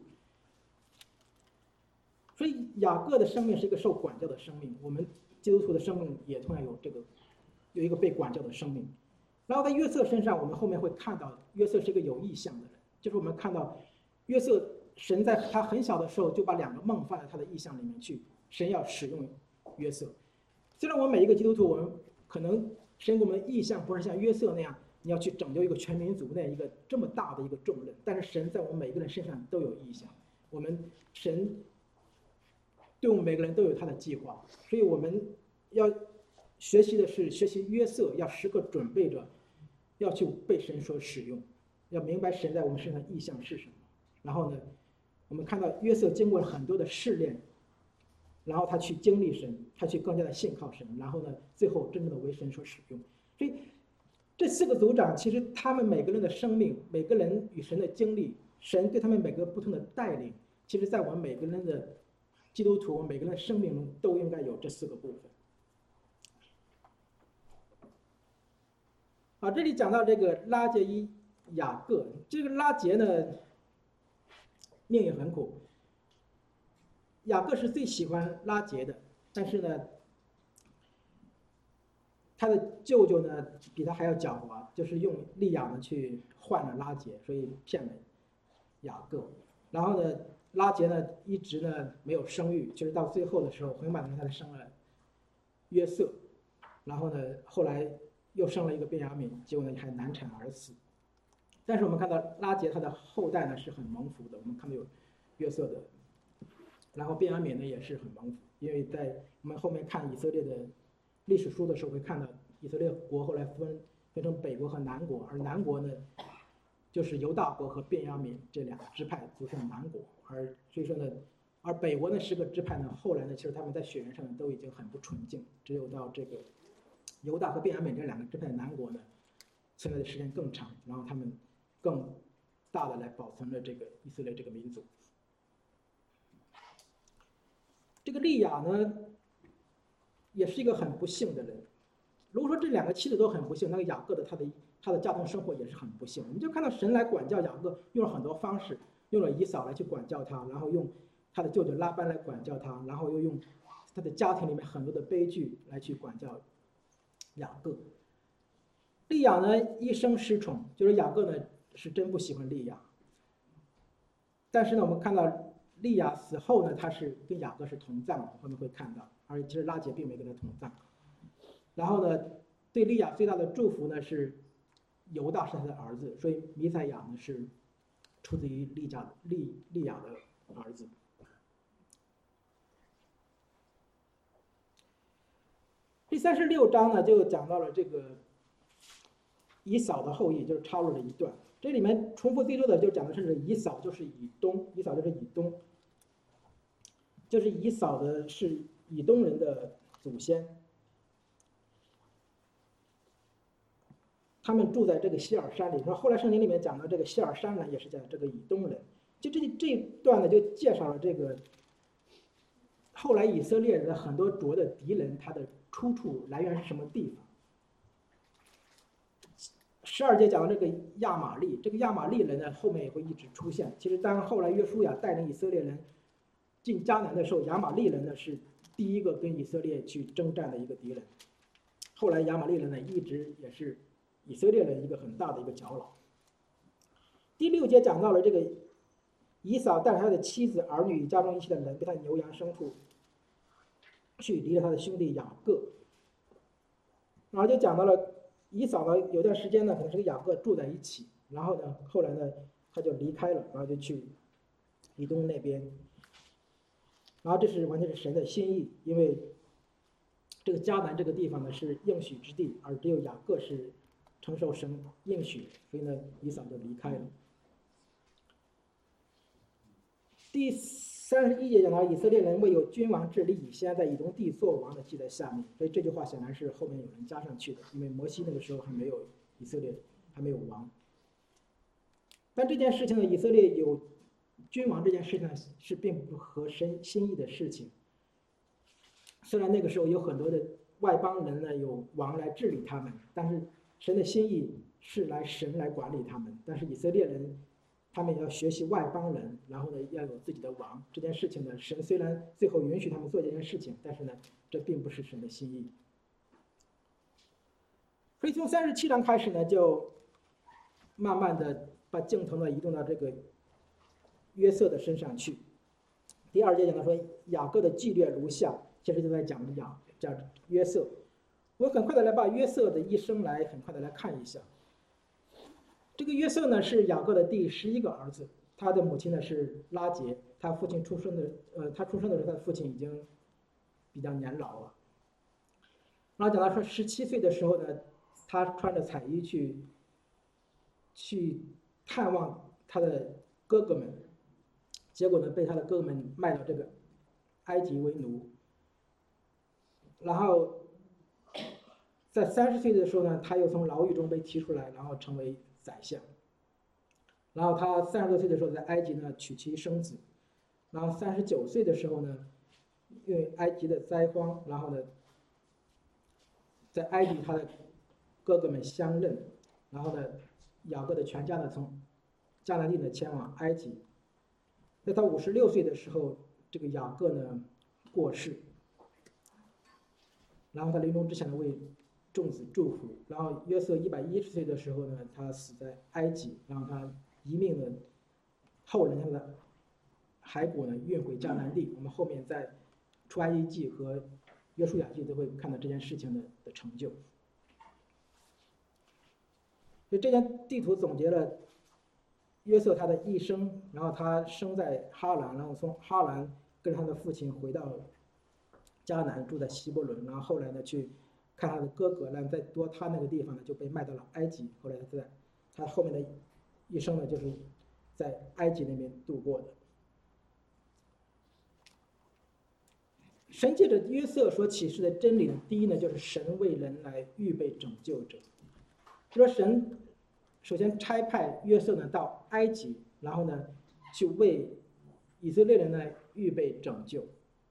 所以雅各的生命是一个受管教的生命，我们基督徒的生命也同样有一个被管教的生命。然后在约瑟身上，我们后面会看到约瑟是一个有意向的人，就是我们看到约瑟，神在他很小的时候就把2个梦放在他的意象里面去，神要使用约瑟。虽然我们每一个基督徒，我们可能神给我们的意象不是像约瑟那样，你要去拯救一个全民族那一个这么大的一个重任，但是神在我们每个人身上都有意象，我们神对我们每个人都有他的计划，所以我们要学习的是学习约瑟，要时刻准备着要去被神所使用，要明白神在我们身上的意象是什么。然后呢，我们看到约瑟经过了很多的试炼，然后他去经历神，他去更加的信靠神，然后呢，最后真正的为神所使用。所以这4个族长，其实他们每个人的生命，每个人与神的经历，神对他们每个不同的带领，其实在我们每个人的基督徒每个人的生命中都应该有这4个部分。好，这里讲到这个拉结与雅各，这个拉结呢，命也很苦。雅各是最喜欢拉结的，但是呢，他的舅舅呢比他还要狡猾，就是用利亚呢去换了拉结，所以骗了雅各。然后呢，拉结呢一直呢没有生育，就是到最后的时候，很晚的时候他生了约瑟，然后呢后来又生了一个便雅悯，结果呢还难产而死。但是我们看到拉结他的后代呢是很蒙福的，我们看到有约瑟的，然后便雅悯呢也是很蒙福，因为在我们后面看以色列的历史书的时候会看到以色列国后来分成北国和南国，而南国呢就是犹大国和便雅悯这2个支派组成南国，而所以说呢，而北国的10个支派呢，后来呢其实他们在血缘上都已经很不纯净，只有到这个犹大和便雅悯这2个支派的南国呢存在的时间更长，然后他们更大的来保存了这个以色列这个民族。这个利亚呢也是一个很不幸的人。如果说这2个妻子都很不幸，那个雅各的他的家庭生活也是很不幸。我们就看到神来管教雅各，用了很多方式，用了以扫来去管教他，然后用他的舅舅拉班来管教他，然后又用他的家庭里面很多的悲剧来去管教雅各。利亚呢一生失宠，就是雅各呢是真不喜欢利亚。 但是呢，我们看到利亚死后呢，他是跟雅各是同葬的，后面会看到，而其实拉结并没跟他同葬。然后呢，对利亚最大的祝福呢是犹大是他的儿子，所以弥赛亚呢是出自于利亚的儿子。第36章呢就讲到了这个以扫的后裔，就是插入了一段。这里面重复最多的就讲的是以扫，就是以东，以扫就是以东，就是以扫的是以东人的祖先，他们住在这个希尔山里。说后来圣经里面讲到这个希尔山呢，也是讲这个以东人。就这一段呢，就介绍了这个后来以色列人的很多主要的敌人，他的出处来源是什么地方。12节讲到这个亚玛力，这个亚玛力人呢，后面也会一直出现。其实当后来约书亚带领以色列人进迦南的时候，亚玛力人呢是第一个跟以色列去征战的一个敌人。后来亚玛力人呢，一直也是以色列人一个很大的一个搅扰。第6节讲到了这个以扫带着他的妻子、儿女、家中一切的人，被他牛羊牲畜去离了他的兄弟雅各。然后就讲到了以扫呢，有段时间呢，可能是跟雅各住在一起，然后呢，后来呢，他就离开了，然后就去以东那边。然后这是完全是神的心意，因为这个迦南这个地方呢是应许之地，而只有雅各是承受神应许，所以呢，以扫就离开了。第31节讲到以色列人未有君王治理以先，在以东地做王的记在下面，所以这句话显然是后面有人加上去的，因为摩西那个时候还没有以色列，还没有王。但这件事情呢，以色列有君王这件事情是并不合神心意的事情。虽然那个时候有很多的外邦人呢有王来治理他们，但是神的心意是神来管理他们。但是以色列人他们也要学习外邦人，然后呢要有自己的王。这件事情呢，神虽然最后允许他们做这件事情，但是呢，这并不是神的心意。所以从37章开始呢，就慢慢的把镜头呢移动到这个约瑟的身上去。第2节讲到说雅各的纪略如下，其实就在讲约瑟。我很快的来把约瑟的一生很快的来看一下。这个约瑟呢是雅各的第11个儿子，他的母亲呢是拉结，他出生的时候，他的父亲已经比较年老了。然后讲到说17岁的时候呢，他穿着彩衣去探望他的哥哥们，结果呢被他的哥哥们卖到这个埃及为奴。然后在30岁的时候呢，他又从牢狱中被提出来，然后成为宰相。然后他30多岁的时候在埃及呢娶妻生子。然后39岁的时候呢，因为埃及的灾荒，然后呢在埃及他的哥哥们相认，然后呢雅各的全家呢从迦南地呢前往埃及。在他56岁的时候，这个雅各呢过世，然后他临终之前呢为众子祝福。然后约瑟110岁的时候呢，他死在埃及，然后他遗命的后人他的骸骨呢运回迦南地。我们后面在出埃及记和约书亚记都会看到这件事情的成就。所以这张地图总结了约瑟他的一生，然后他生在哈兰，然后从哈兰跟他的父亲回到迦南，住在希伯伦，然后后来呢去看他的哥哥，然后在多他那个地方呢就被卖到了埃及。后来他后面的一生呢就是在埃及那边度过的。神借着约瑟所启示的真理呢，第一呢就是神为人来预备拯救者。就说神首先差派约瑟呢到埃及，然后呢去为以色列人呢预备拯救。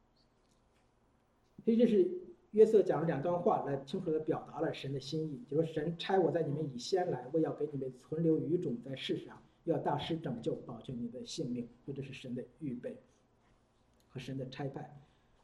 所以这是约瑟讲了2段话来清楚地表达了神的心意，就说神差我在你们以先来，为要给你们存留余种在世上，要大施拯救，保全你的性命。这是神的预备和神的差派。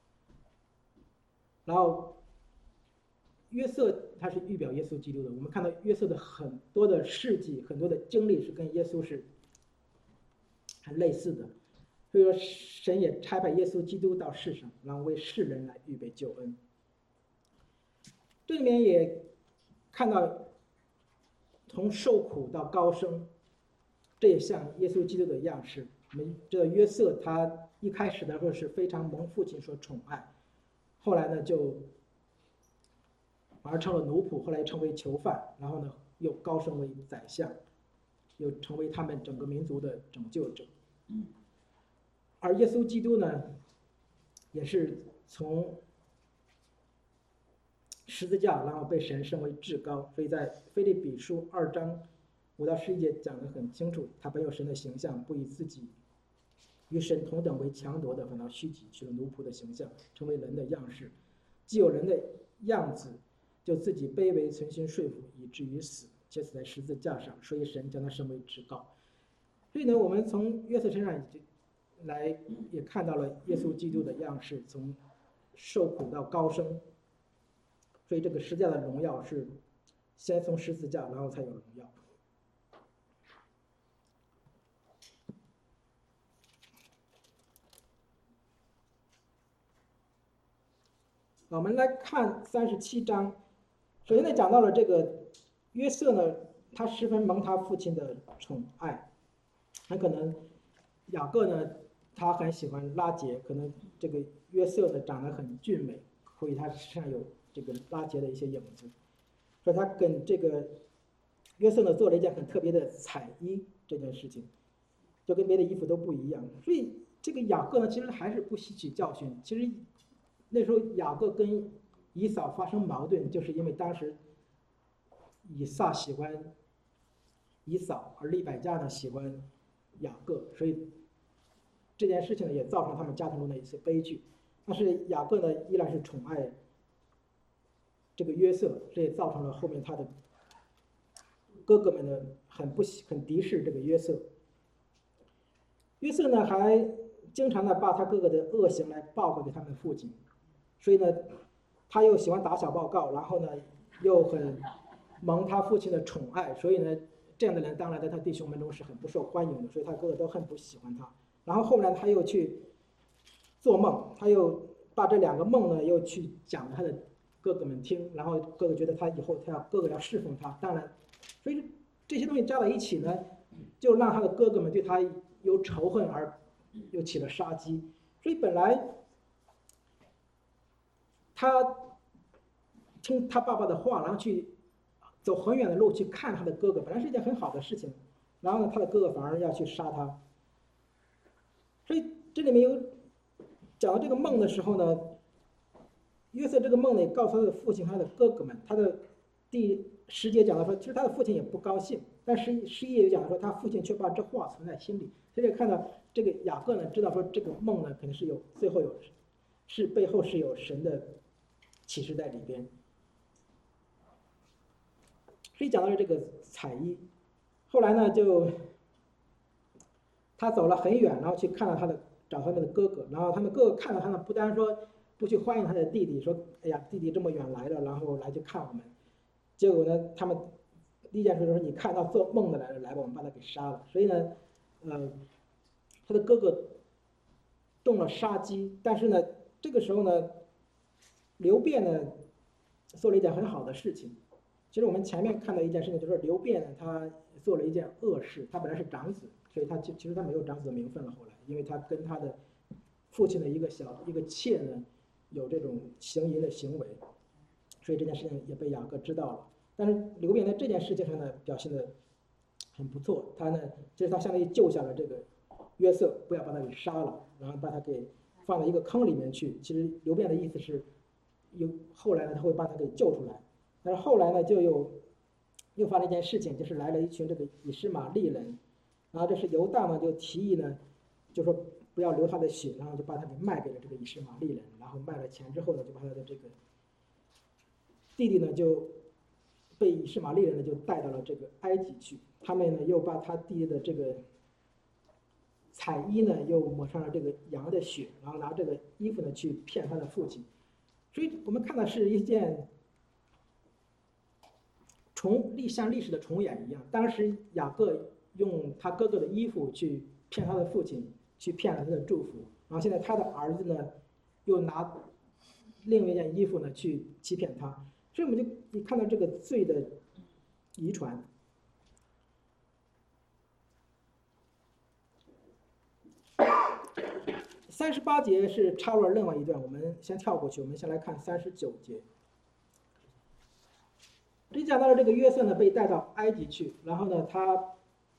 然后约瑟他是预表耶稣基督的，我们看到约瑟的很多的事迹，很多的经历是跟耶稣是很类似的。所以说，神也差派耶稣基督到世上，然后为世人来预备救恩。这里面也看到从受苦到高升，这也像耶稣基督的样式。我们知道约瑟他一开始的时候是非常蒙父亲所宠爱，后来呢就反而成了奴仆，后来又成为囚犯，然后呢又高升为宰相，又成为他们整个民族的拯救者。而耶稣基督呢，也是从十字架，然后被神升为至高。所以在腓立比书2章5到11节讲得很清楚，他本有神的形象，不以自己与神同等为强夺的，反倒虚己，取了奴仆的形象，成为人的样式。既有人的样子，就自己卑微，存心顺服，以至于死，且死在十字架上。所以神将他升为至高。所以呢，我们从约瑟身上来也看到了耶稣基督的样式，从受苦到高升。所以这个十字架的荣耀是先从十字架，然后才有荣耀。我们来看37章，首先呢讲到了这个约瑟呢，他十分蒙他父亲的宠爱，很可能雅各呢，他很喜欢拉结，可能这个约瑟呢长得很俊美，所以他身上有这个拉结的一些影子，所以他跟这个约瑟呢做了一件很特别的彩衣这件事情，就跟别的衣服都不一样。所以这个雅各呢，其实还是不吸取教训。其实那时候雅各跟以扫发生矛盾，就是因为当时以撒喜欢以扫，而利百加呢喜欢雅各，所以这件事情呢也造成他们家庭中的一些悲剧。但是雅各呢依然是宠爱这个约瑟，这也造成了后面他的哥哥们呢很敌视这个约瑟。约瑟呢还经常的把他哥哥的恶行来报告给他们父亲，所以呢他又喜欢打小报告，然后呢又很蒙他父亲的宠爱，所以呢这样的人当然在他弟兄们中是很不受欢迎的，所以他哥哥都很不喜欢他。然后后来他又去做梦，他又把这2个梦呢又去讲给他的哥哥们听，然后哥哥觉得他以后哥哥要侍奉他，当然，所以这些东西加在一起呢，就让他的哥哥们对他有仇恨，而又起了杀机。所以本来他听他爸爸的话，然后去走很远的路去看他的哥哥，本来是一件很好的事情，然后呢他的哥哥反而要去杀他。所以这里面有讲到这个梦的时候呢，约瑟这个梦呢也告诉他的父亲和他的哥哥们，他的第10节讲到说，其实他的父亲也不高兴，但11节也讲到说他父亲却把这话存在心里。所以看到这个雅各呢知道说这个梦呢肯定是最后背后是有神的启示在里边。所以讲到了这个彩衣，后来呢就他走了很远，然后去看到找他们的哥哥，然后他们哥哥看到他们，不单说不去欢迎他的弟弟，说哎呀弟弟这么远来了，然后来去看我们，结果呢他们第一件事就是你看到做梦的来了，来吧，我们把他给杀了。所以呢他的哥哥动了杀机，但是呢这个时候呢刘辩呢做了一件很好的事情。其实我们前面看到一件事情，就是刘辩呢他做了一件恶事，他本来是长子，所以其实他没有长子的名分了。后来，因为他跟他的父亲的一个妾呢有这种行淫的行为，所以这件事情也被雅各知道了。但是刘辩在这件事情上呢表现得很不错，他呢其实他相当于救下了这个约瑟，不要把他给杀了，然后把他给放到一个坑里面去。其实刘辩的意思是，后来呢他会把他给救出来。但是后来呢就又发生一件事情，就是来了一群这个以实玛利人，然后这是犹大呢就提议呢，就说不要流他的血，然后就把他给卖给了这个以实玛利人，然后卖了钱之后呢，就把他的这个弟弟呢就被以实玛利人呢就带到了这个埃及去，他们呢又把他弟弟的这个彩衣呢又抹上了这个羊的血，然后拿这个衣服呢去骗他的父亲。所以我们看到是一件像历史的重演一样，当时雅各用他哥哥的衣服去骗他的父亲，去骗了他的祝福，然后现在他的儿子呢，又拿另一件衣服呢去欺骗他，所以我们就看到这个罪的遗传。38节是插入了另外一段，我们先跳过去，我们先来看39节。这讲到了这个约瑟呢被带到埃及去，然后呢他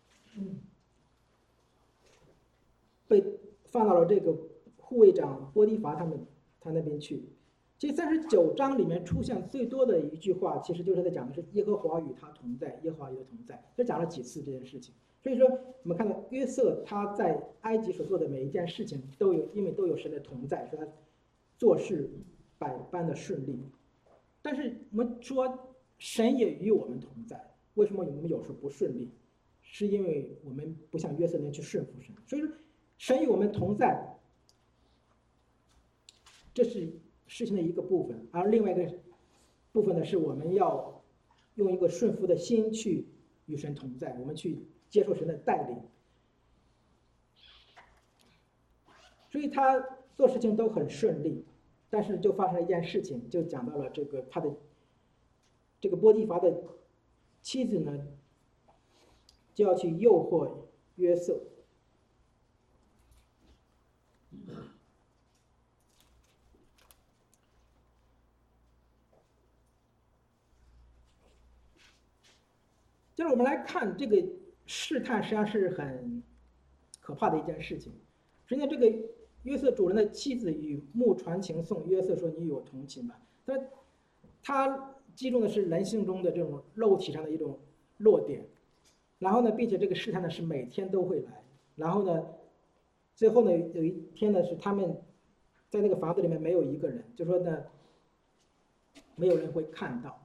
被放到了这个护卫长波提乏他那边去。这39章里面出现最多的一句话，其实就是在讲的是耶和华与他同在，耶和华与他同在。这讲了几次这件事情。所以说，我们看到约瑟他在埃及所做的每一件事情，因为都有神的同在，所以他做事百般的顺利。但是我们说，神也与我们同在，为什么我们有时候不顺利？是因为我们不像约瑟那样去顺服神。所以说，神与我们同在，这是事情的一个部分，而另外一个部分呢，是我们要用一个顺服的心去与神同在，我们去接受神的带领。所以他做事情都很顺利，但是就发生了一件事情，就讲到了他的这个波提乏的妻子呢，就要去诱惑约瑟。就是我们来看这个试探，实际上是很可怕的一件事情。实际上，这个约瑟主人的妻子与目传情送，约瑟说：“你与我同寝吧。”他击中的是人性中的这种肉体上的一种弱点，然后呢，并且这个试探呢是每天都会来，然后呢，最后呢有一天呢是他们在那个房子里面没有一个人，就说呢没有人会看到。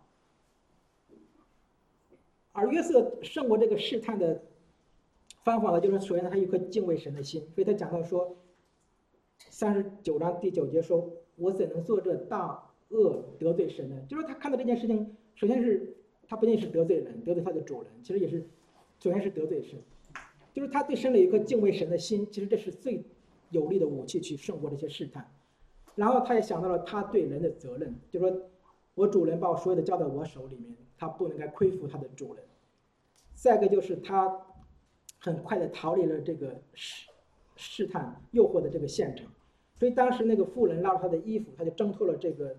而约瑟胜过这个试探的方法呢，就是首先他有一颗敬畏神的心，所以他讲到说，39章第9节说：“我怎能做这大恶得罪神呢？”就是他看到这件事情，首先是他不仅是得罪人，得罪他的主人，其实也是首先是得罪神，就是他对神有一颗敬畏神的心，其实这是最有力的武器去胜过这些试探。然后他也想到了他对人的责任，就是说我主人把我所有的交到我手里面，他不能该亏负他的主人。再一个就是他很快的逃离了这个试探诱惑的这个现场，所以当时那个妇人拉着他的衣服，他就挣脱了这个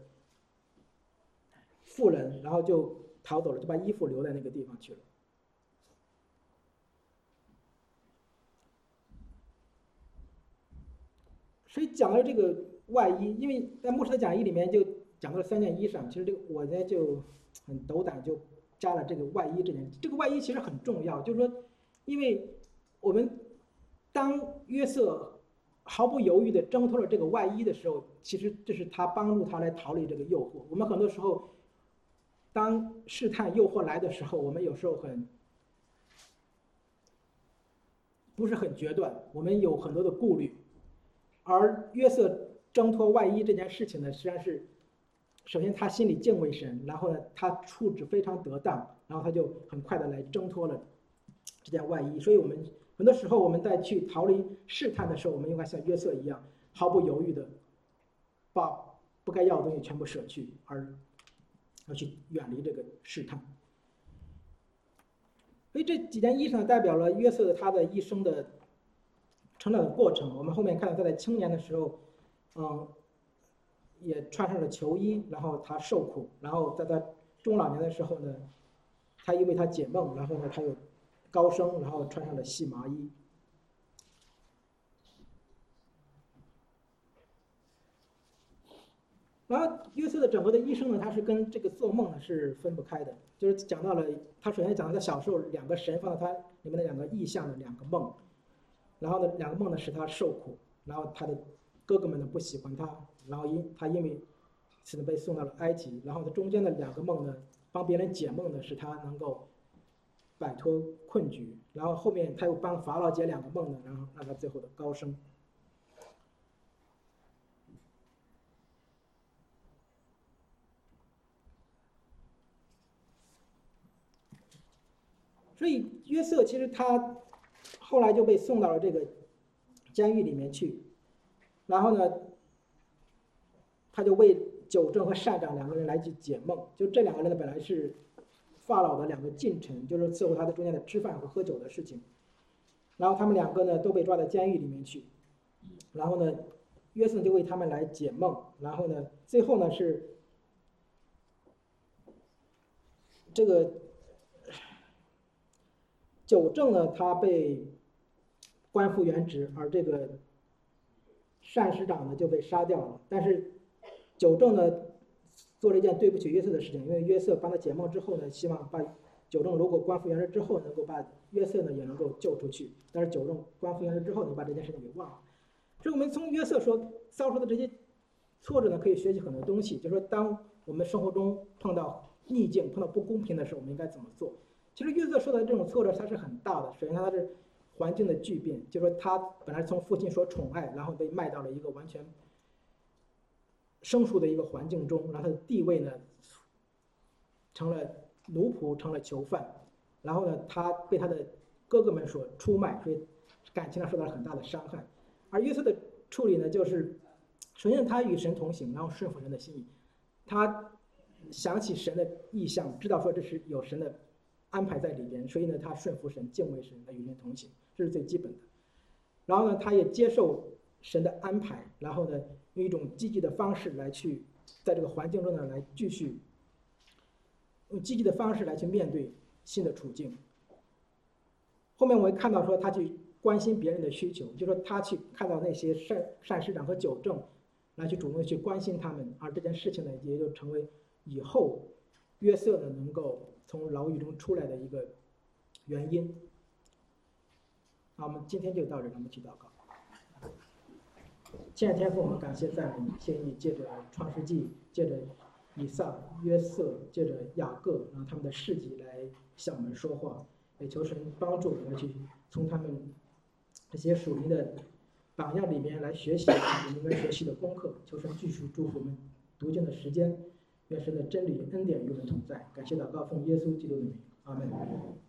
妇人，然后就逃走了，就把衣服留在那个地方去了。所以讲到这个外衣，因为在牧师的讲义里面就讲到了3件衣裳，其实这个我呢就很斗胆，就加了这个外衣这件。这个外衣其实很重要，就是说，因为我们当约瑟毫不犹豫地挣脱了这个外衣的时候，其实这是他帮助他来逃离这个诱惑。我们很多时候，当试探诱惑来的时候，我们有时候不是很决断，我们有很多的顾虑。而约瑟挣脱外衣这件事情呢，实际上是，首先他心里敬畏神，然后呢，他处置非常得当，然后他就很快的来挣脱了这件外衣。所以我们很多时候我们在去逃离试探的时候，我们应该像约瑟一样，毫不犹豫的把不该要的东西全部舍去，而要去远离这个试探。所以这几件衣裳代表了约瑟他的一生的成长的过程。我们后面看到他在青年的时候，也穿上了囚衣，然后他受苦，然后在他中老年的时候呢，他因为他解梦，然后呢他又高升，然后穿上了细麻衣。然后约瑟的整个的一生呢，他是跟这个做梦呢是分不开的，就是讲到了他首先讲到他小时候2个神放到他里面的2个意象的2个梦，然后呢2个梦呢使他受苦，然后他的哥哥们呢不喜欢他，然后因为此被送到了埃及，然后他中间的2个梦呢帮别人解梦呢使他能够摆脱困局，然后后面他又帮法老解2个梦呢，然后让他最后的高升。所以约瑟其实他后来就被送到了这个监狱里面去。然后呢，他就为酒政和善长两个人来去解梦。就这两个人呢，本来是法老的两个近臣，就是伺候他的中间的吃饭和喝酒的事情。然后他们两个呢都被抓到监狱里面去。然后呢，约瑟就为他们来解梦。然后呢，最后呢是这个酒政呢，他被官复原职，而这个善师长呢就被杀掉了。但是酒政呢做了一件对不起约瑟的事情，因为约瑟帮他解梦之后呢，希望把酒政如果官复原职之后能够把约瑟呢也能够救出去。但是酒政官复原职之后呢，把这件事情给忘了。所以我们从约瑟遭受的这些挫折呢，可以学习很多东西。就是说，当我们生活中碰到逆境、碰到不公平的时候，我们应该怎么做？其实约瑟受到的这种挫折，它是很大的。首先，它是环境的巨变，就是说他本来从父亲所宠爱，然后被卖到了一个完全生疏的一个环境中，然后他的地位呢成了奴仆，成了囚犯。然后呢，他被他的哥哥们所出卖，所以感情上受到了很大的伤害。而约瑟的处理呢，就是首先他与神同行，然后顺服神的心意。他想起神的意象，知道说这是有神的安排在里边，所以呢，他顺服神，敬畏神，他与神同行，这是最基本的。然后呢，他也接受神的安排，然后呢，用一种积极的方式来去在这个环境中呢，来继续用积极的方式来去面对新的处境。后面我会看到说，他去关心别人的需求，就是说他去看到那些善师长和酒政，来去主动去关心他们，而这件事情呢，也就成为以后约瑟呢能够从牢狱中出来的一个原因。好，我们今天就到这里，我们去祷告。亲爱的天父，我们感谢赞美你，谢谢你借着创世纪，借着以撒、约瑟，借着雅各，让他们的事迹来向我们说话，也求神帮助我们去从他们这些属灵的榜样里面来学习我们应该学习的功课。求神继续祝福我们读经的时间，愿神的真理恩典与我们同在。感谢祷告，奉耶稣基督的名，阿门。